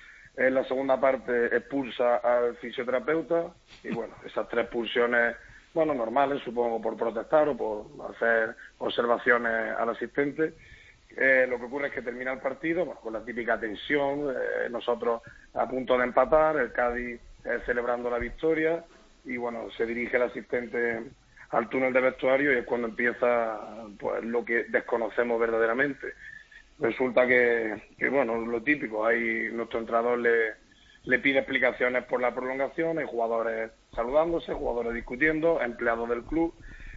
En la segunda parte expulsa al fisioterapeuta y, bueno, esas tres expulsiones, bueno, normales, supongo, por protestar o por hacer observaciones al asistente. Eh, lo que ocurre es que termina el partido, bueno, con la típica tensión, eh, nosotros a punto de empatar, el Cádiz eh, celebrando la victoria y, bueno, se dirige el asistente al túnel de vestuario y es cuando empieza, pues, lo que desconocemos verdaderamente. Resulta que, que, bueno, lo típico, hay nuestro entrenador le, le pide explicaciones por la prolongación, hay jugadores saludándose, jugadores discutiendo, empleados del club,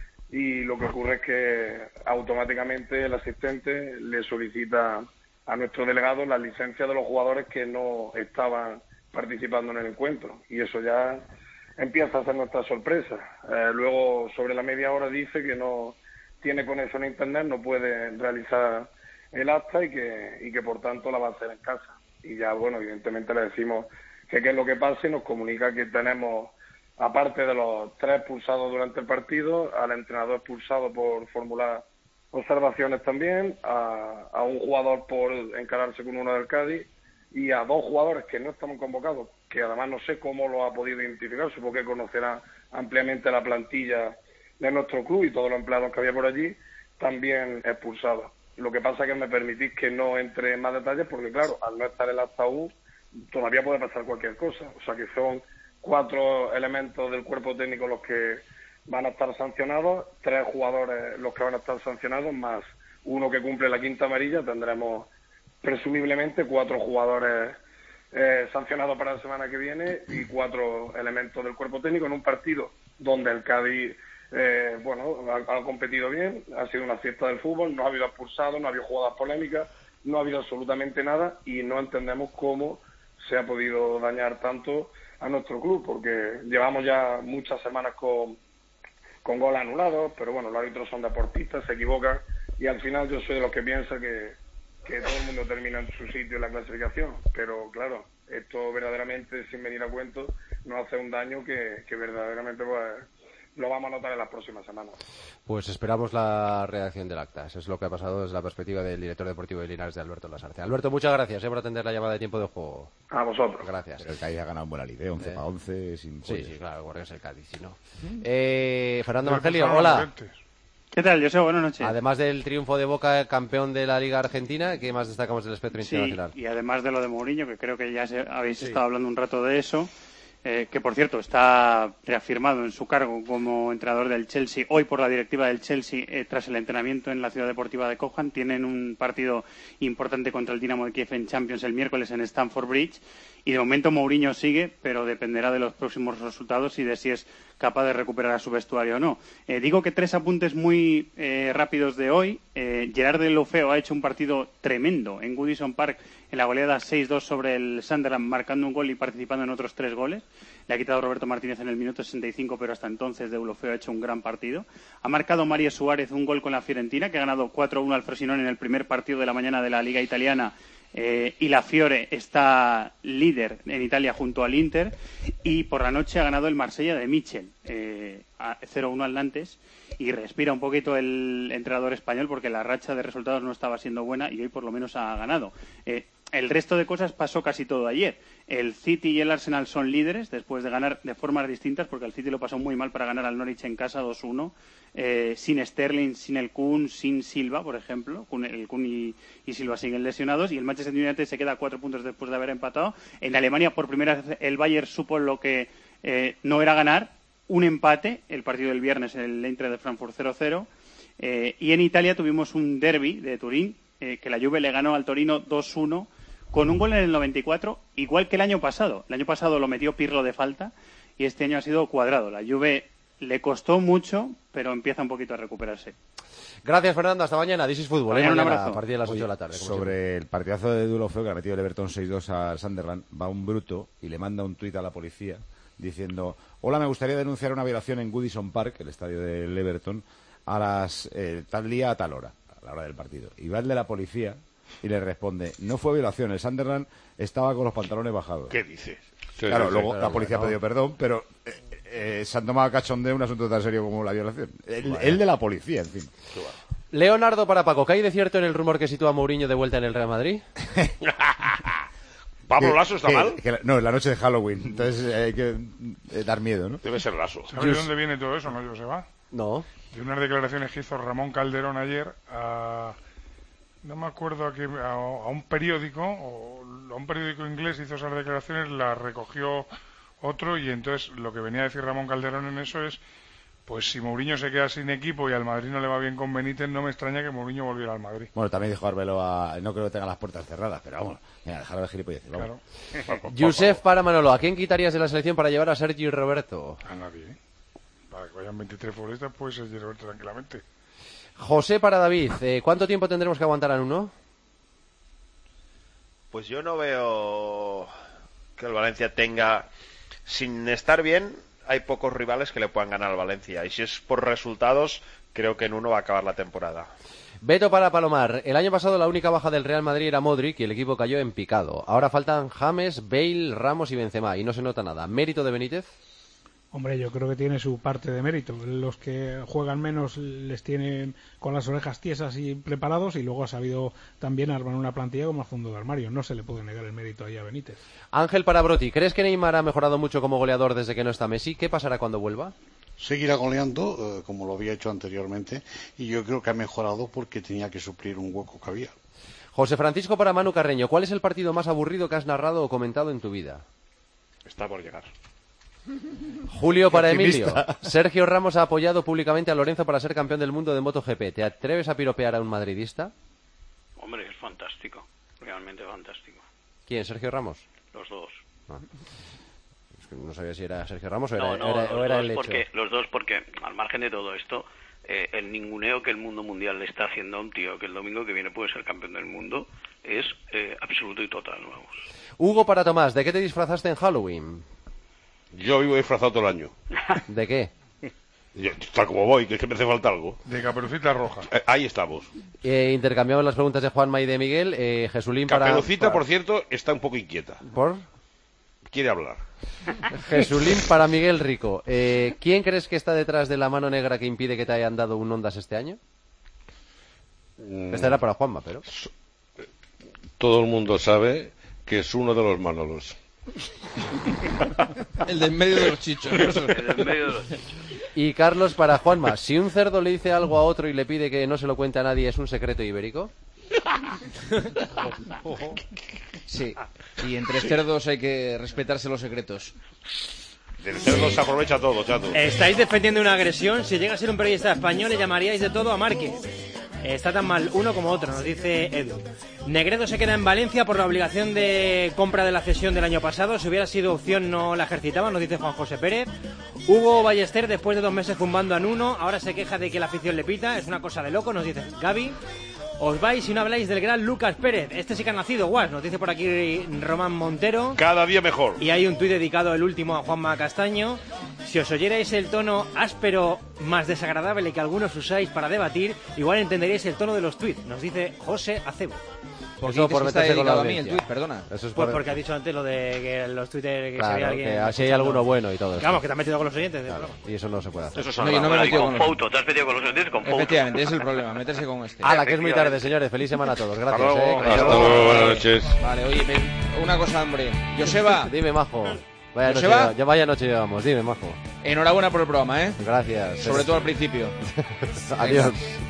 y lo que ocurre es que automáticamente el asistente le solicita a nuestro delegado la licencia de los jugadores que no estaban participando en el encuentro, y eso ya empieza a ser nuestra sorpresa. Eh, luego, sobre la media hora, dice que no tiene conexión a internet, no puede realizar el acta y que, y que por tanto la va a hacer en casa. Y ya, bueno, evidentemente le decimos que qué es lo que pasa y nos comunica que tenemos, aparte de los tres expulsados durante el partido, al entrenador expulsado por formular observaciones también, a, a un jugador por encararse con uno del Cádiz y a dos jugadores que no estamos convocados, que además no sé cómo lo ha podido identificar, supongo que conocerá ampliamente la plantilla de nuestro club y todos los empleados que había por allí, también expulsados. Lo que pasa es que me permitís que no entre en más detalles porque, claro, al no estar el acta aún, todavía puede pasar cualquier cosa. O sea que son cuatro elementos del cuerpo técnico los que van a estar sancionados, tres jugadores los que van a estar sancionados, más uno que cumple la quinta amarilla. Tendremos presumiblemente cuatro jugadores eh, sancionados para la semana que viene y cuatro elementos del cuerpo técnico en un partido donde el Cádiz eh, bueno, ha, ha competido bien, ha sido una fiesta del fútbol, no ha habido expulsados, no ha habido jugadas polémicas, no ha habido absolutamente nada y no entendemos cómo se ha podido dañar tanto a nuestro club, porque llevamos ya muchas semanas con, con goles anulados, pero bueno, los árbitros son deportistas, se equivocan y al final yo soy de los que piensa que, que todo el mundo termina en su sitio en la clasificación, pero claro, esto verdaderamente, sin venir a cuento, nos hace un daño que, que verdaderamente pues, lo vamos a notar en las próximas semanas. Pues esperamos la redacción del acta. Eso es lo que ha pasado desde la perspectiva del director deportivo de Linares, de Alberto Lasarte. Alberto, muchas gracias eh, por atender la llamada de tiempo de juego. A vosotros. Gracias. Pero el Cádiz ha ganado en buena liga, once para once, sin Sí, joyas. sí, claro, porque es el Cádiz, si no. Eh, Fernando Pero Evangelio, pues, hola. ¿Qué tal, José? Buenas noches. Además del triunfo de Boca, campeón de la Liga Argentina, ¿qué más destacamos del espectro Sí, internacional? y además de lo de Mourinho, que creo que ya se- habéis Sí. estado hablando un rato de eso, eh, que por cierto está reafirmado en su cargo como entrenador del Chelsea, hoy por la directiva del Chelsea, eh, tras el entrenamiento en la ciudad deportiva de Cobham. Tienen un partido importante contra el Dinamo de Kiev en Champions el miércoles en Stamford Bridge. Y de momento Mourinho sigue, pero dependerá de los próximos resultados y de si es capaz de recuperar a su vestuario o no. Eh, digo que tres apuntes muy eh, rápidos de hoy. Eh, Gerard Deulofeu ha hecho un partido tremendo en Goodison Park en la goleada seis dos sobre el Sunderland, marcando un gol y participando en otros tres goles. Le ha quitado Roberto Martínez en el minuto sesenta y cinco, pero hasta entonces Deulofeu ha hecho un gran partido. Ha marcado Mario Suárez un gol con la Fiorentina, que ha ganado cuatro uno al Frosinone en el primer partido de la mañana de la Liga Italiana. Eh, y la Fiore está líder en Italia junto al Inter, y por la noche ha ganado el Marsella de Michel, eh, a cero uno al Nantes, y respira un poquito el entrenador español porque la racha de resultados no estaba siendo buena y hoy por lo menos ha ganado. Eh, el resto de cosas pasó casi todo ayer. El City y el Arsenal son líderes después de ganar de formas distintas, porque el City lo pasó muy mal para ganar al Norwich en casa dos uno, eh, sin Sterling, sin el Kun, sin Silva, por ejemplo. Kun- el Kun y, y Silva siguen lesionados, y el Manchester United se queda a cuatro puntos después de haber empatado. En Alemania, por primera vez, el Bayern supo lo que eh, no era ganar, un empate, el partido del viernes, el Eintracht de Frankfurt cero cero. Eh, y en Italia tuvimos un derbi de Turín, eh, que la Juve le ganó al Torino dos uno, con un gol en el noventa y cuatro, igual que el año pasado. El año pasado lo metió Pirlo de falta y este año ha sido Cuadrado. La Juve le costó mucho, pero empieza un poquito a recuperarse. Gracias, Fernando. Hasta mañana. This is Fútbol. Mañana ¿eh? un Mañana, abrazo. a partir de las Oye, ocho de la tarde. como sobre siempre. el partidazo de Deulofeu, que le ha metido el Everton seis dos al Sunderland, va un bruto y le manda un tuit a la policía diciendo: hola, me gustaría denunciar una violación en Goodison Park, el estadio del Everton, a las eh, tal día a tal hora, a la hora del partido. Y va el de la policía y le responde: no fue violación, el Sunderland estaba con los pantalones bajados. ¿Qué dices? Claro, Sí, sí, luego sí, la claro, policía ha bueno. pedido perdón, pero eh, eh, se han tomado a cachondeo un asunto tan serio como la violación. El, Vaya. el de la policía, en fin. Leonardo para Paco, ¿qué hay de cierto en el rumor que sitúa a Mourinho de vuelta en el Real Madrid? ¿Pablo Que- Lasso está que- mal? que la- no, es la noche de Halloween, entonces eh, hay que eh, dar miedo, ¿no? Debe ser Lasso. ¿Sabes de dónde viene todo eso, no, Joseba? No. De unas declaraciones que hizo Ramón Calderón ayer a... No me acuerdo a, qué, a, a un periódico, o a un periódico inglés hizo esas declaraciones, las recogió otro, y entonces lo que venía a decir Ramón Calderón en eso es: pues si Mourinho se queda sin equipo y al Madrid no le va bien con Benítez, no me extraña que Mourinho volviera al Madrid. Bueno, también dijo Arbeloa, no creo que tenga las puertas cerradas, pero vamos, mira, dejarlo de gilipolleces, vamos. Yusef para Manolo, ¿a quién quitarías de la selección para llevar a Sergio y Roberto? A nadie, ¿eh? Para que vayan veintitrés futbolistas puede ser Roberto tranquilamente. José para David, eh, ¿cuánto tiempo tendremos que aguantar a Nuno? Pues yo no veo que el Valencia tenga, sin estar bien, hay pocos rivales que le puedan ganar al Valencia, y si es por resultados, creo que en uno va a acabar la temporada. Beto para Palomar, el año pasado la única baja del Real Madrid era Modric y el equipo cayó en picado. Ahora faltan James, Bale, Ramos y Benzema y no se nota nada. ¿Mérito de Benítez? Hombre, yo creo que tiene su parte de mérito. Los que juegan menos les tienen con las orejas tiesas y preparados, y luego ha sabido también armar una plantilla como a fondo de armario. No se le puede negar el mérito ahí a Benítez. Ángel para Broti, ¿crees que Neymar ha mejorado mucho como goleador desde que no está Messi? ¿Qué pasará cuando vuelva? Seguirá goleando, eh, como lo había hecho anteriormente, y yo creo que ha mejorado porque tenía que suplir un hueco que había. José Francisco para Manu Carreño, ¿cuál es el partido más aburrido que has narrado o comentado en tu vida? Está por llegar. Julio para Emilio. Optimista. Sergio Ramos ha apoyado públicamente a Lorenzo para ser campeón del mundo de MotoGP. ¿Te atreves a piropear a un madridista? Hombre, es fantástico. Realmente fantástico. ¿Quién? ¿Sergio Ramos? Los dos. Ah. Es que no sabía si era Sergio Ramos o No, era, no, era- los, o era dos el hecho. porque, los dos porque, al margen de todo esto, eh, el ninguneo que el mundo mundial le está haciendo a un tío que el domingo que viene puede ser campeón del mundo es eh, absoluto y total, vamos. Hugo para Tomás. ¿De qué te disfrazaste en Halloween? Yo vivo disfrazado todo el año. ¿De qué? Yo, tal como voy, que es que me hace falta algo. De Caperucita Roja. Eh, ahí estamos. Eh, intercambiamos las preguntas de Juanma y de Miguel. Eh, Jesulín para... Caperucita, para- por cierto, está un poco inquieta. ¿Por? Quiere hablar. Jesulín para Miguel Rico. Eh, ¿Quién crees que está detrás de la mano negra que impide que te hayan dado un Ondas este año? Mm. Esta era para Juanma, pero... Todo el mundo sabe que es uno de los Manolos. El del medio de los chichos. El del medio de los chichos. Y Carlos para Juanma. Si un cerdo le dice algo a otro y le pide que no se lo cuente a nadie, ¿es un secreto ibérico? Sí. Y entre cerdos hay que respetarse los secretos. Del cerdo se aprovecha todo, chato. Estáis defendiendo una agresión. Si llega a ser un periodista español, le llamaríais de todo a Márquez. Está tan mal uno como otro, nos dice Edu. Negredo se queda en Valencia por la obligación de compra de la cesión del año pasado. Si hubiera sido opción, no la ejercitaba, nos dice Juan José Pérez. Hugo Ballester, después de dos meses zumbando a Nuno, ahora se queja de que la afición le pita. Es una cosa de loco, nos dice Gaby. Os vais y no habláis del gran Lucas Pérez. Este sí que ha nacido, guas, nos dice por aquí Román Montero. Cada día mejor. Y hay un tuit dedicado, el último, a Juanma Castaño. Si os oyerais el tono áspero más desagradable que algunos usáis para debatir, igual entenderíais el tono de los tuits, nos dice José Acebo. ¿Por qué Eso dices por que está meterse con la dedicado a mí el audiencia. tuit? Perdona. Eso es Pues por- porque ha dicho antes lo de que los Twitter que Claro, se ve alguien... que así hay alguno bueno y todo eso. Vamos, que te has metido con los oyentes del programa. Y eso no se puede hacer. Eso es No, yo no me he metido con con los- Fouto, te has metido con los oyentes con Fouto. Efectivamente, es el problema, meterse con este. ¡Hala, que es muy tarde, señores! Feliz semana a todos. Gracias, Hasta luego. eh. Hasta luego, buenas noches. Vale, oye, me- una cosa, hombre. Joseba, Dime, majo. Vaya noche, ¿Joseba? ya vaya noche llevamos. Dime, majo. enhorabuena por el programa, ¿eh? Gracias. Sobre todo al principio. Adiós.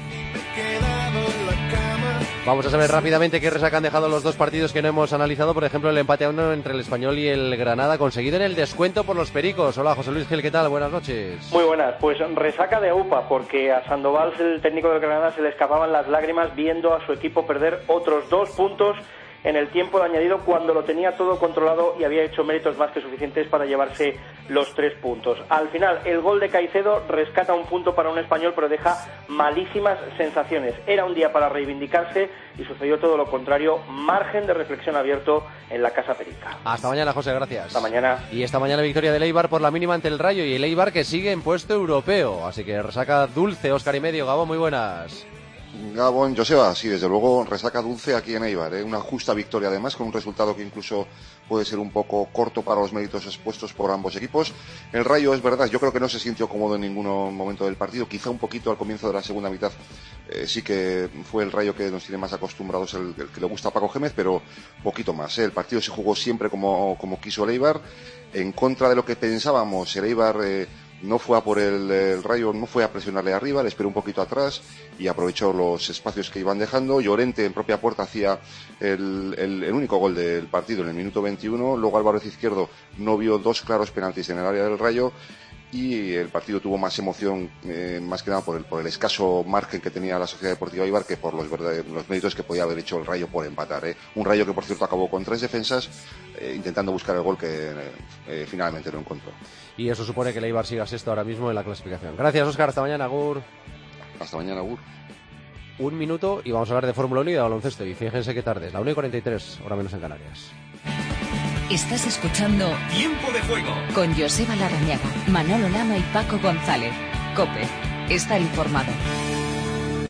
Vamos a saber rápidamente qué resaca han dejado los dos partidos que no hemos analizado. Por ejemplo, el empate a uno entre el Español y el Granada, conseguido en el descuento por los Pericos. Hola, José Luis Gil, ¿qué tal? Buenas noches. Muy buenas, pues resaca de UPA, porque a Sandoval, el técnico del Granada, se le escapaban las lágrimas viendo a su equipo perder otros dos puntos en el tiempo de añadido, cuando lo tenía todo controlado y había hecho méritos más que suficientes para llevarse los tres puntos. Al final, el gol de Caicedo rescata un punto para un Español, pero deja malísimas sensaciones. Era un día para reivindicarse y sucedió todo lo contrario. Margen de reflexión abierto en la Casa Perica. Hasta mañana, José, gracias. Hasta mañana. Y esta mañana victoria del Eibar por la mínima ante el Rayo, y el Eibar que sigue en puesto europeo. Así que resaca dulce, Óscar y medio. Gabón, muy buenas. Gabón, Joseba, sí, desde luego resaca dulce aquí en Eibar, ¿eh? Una justa victoria además, con un resultado que incluso puede ser un poco corto para los méritos expuestos por ambos equipos. El Rayo, es verdad, yo creo que no se sintió cómodo en ningún momento del partido, quizá un poquito al comienzo de la segunda mitad, eh, sí que fue el Rayo que nos tiene más acostumbrados, el, el que le gusta a Paco Gémez, pero poquito más, ¿eh? El partido se jugó siempre como, como quiso el Eibar, en contra de lo que pensábamos. El Eibar eh, no fue a por el, el Rayo, no fue a presionarle arriba, le esperó un poquito atrás y aprovechó los espacios que iban dejando. Llorente en propia puerta hacía el, el, el único gol del partido en el minuto veintiuno. Luego Álvaro Izquierdo no vio dos claros penaltis en el área del Rayo y el partido tuvo más emoción, eh, más que nada por el, por el escaso margen que tenía la Sociedad Deportiva Eibar que por los, verdad, los méritos que podía haber hecho el Rayo por empatar, ¿eh? Un Rayo que, por cierto, acabó con tres defensas eh, intentando buscar el gol que eh, eh, finalmente no encontró. Y eso supone que el Eibar siga sexto ahora mismo en la clasificación. Gracias, Óscar. Hasta mañana, Agur. Hasta mañana, Agur. Un minuto y vamos a hablar de Fórmula uno y de baloncesto. Y fíjense qué tarde es, la una y cuarenta y tres, hora menos en Canarias. Estás escuchando Tiempo de juego con Joseba Larrañaga, Manolo Lama y Paco González. COPE. Estar informado.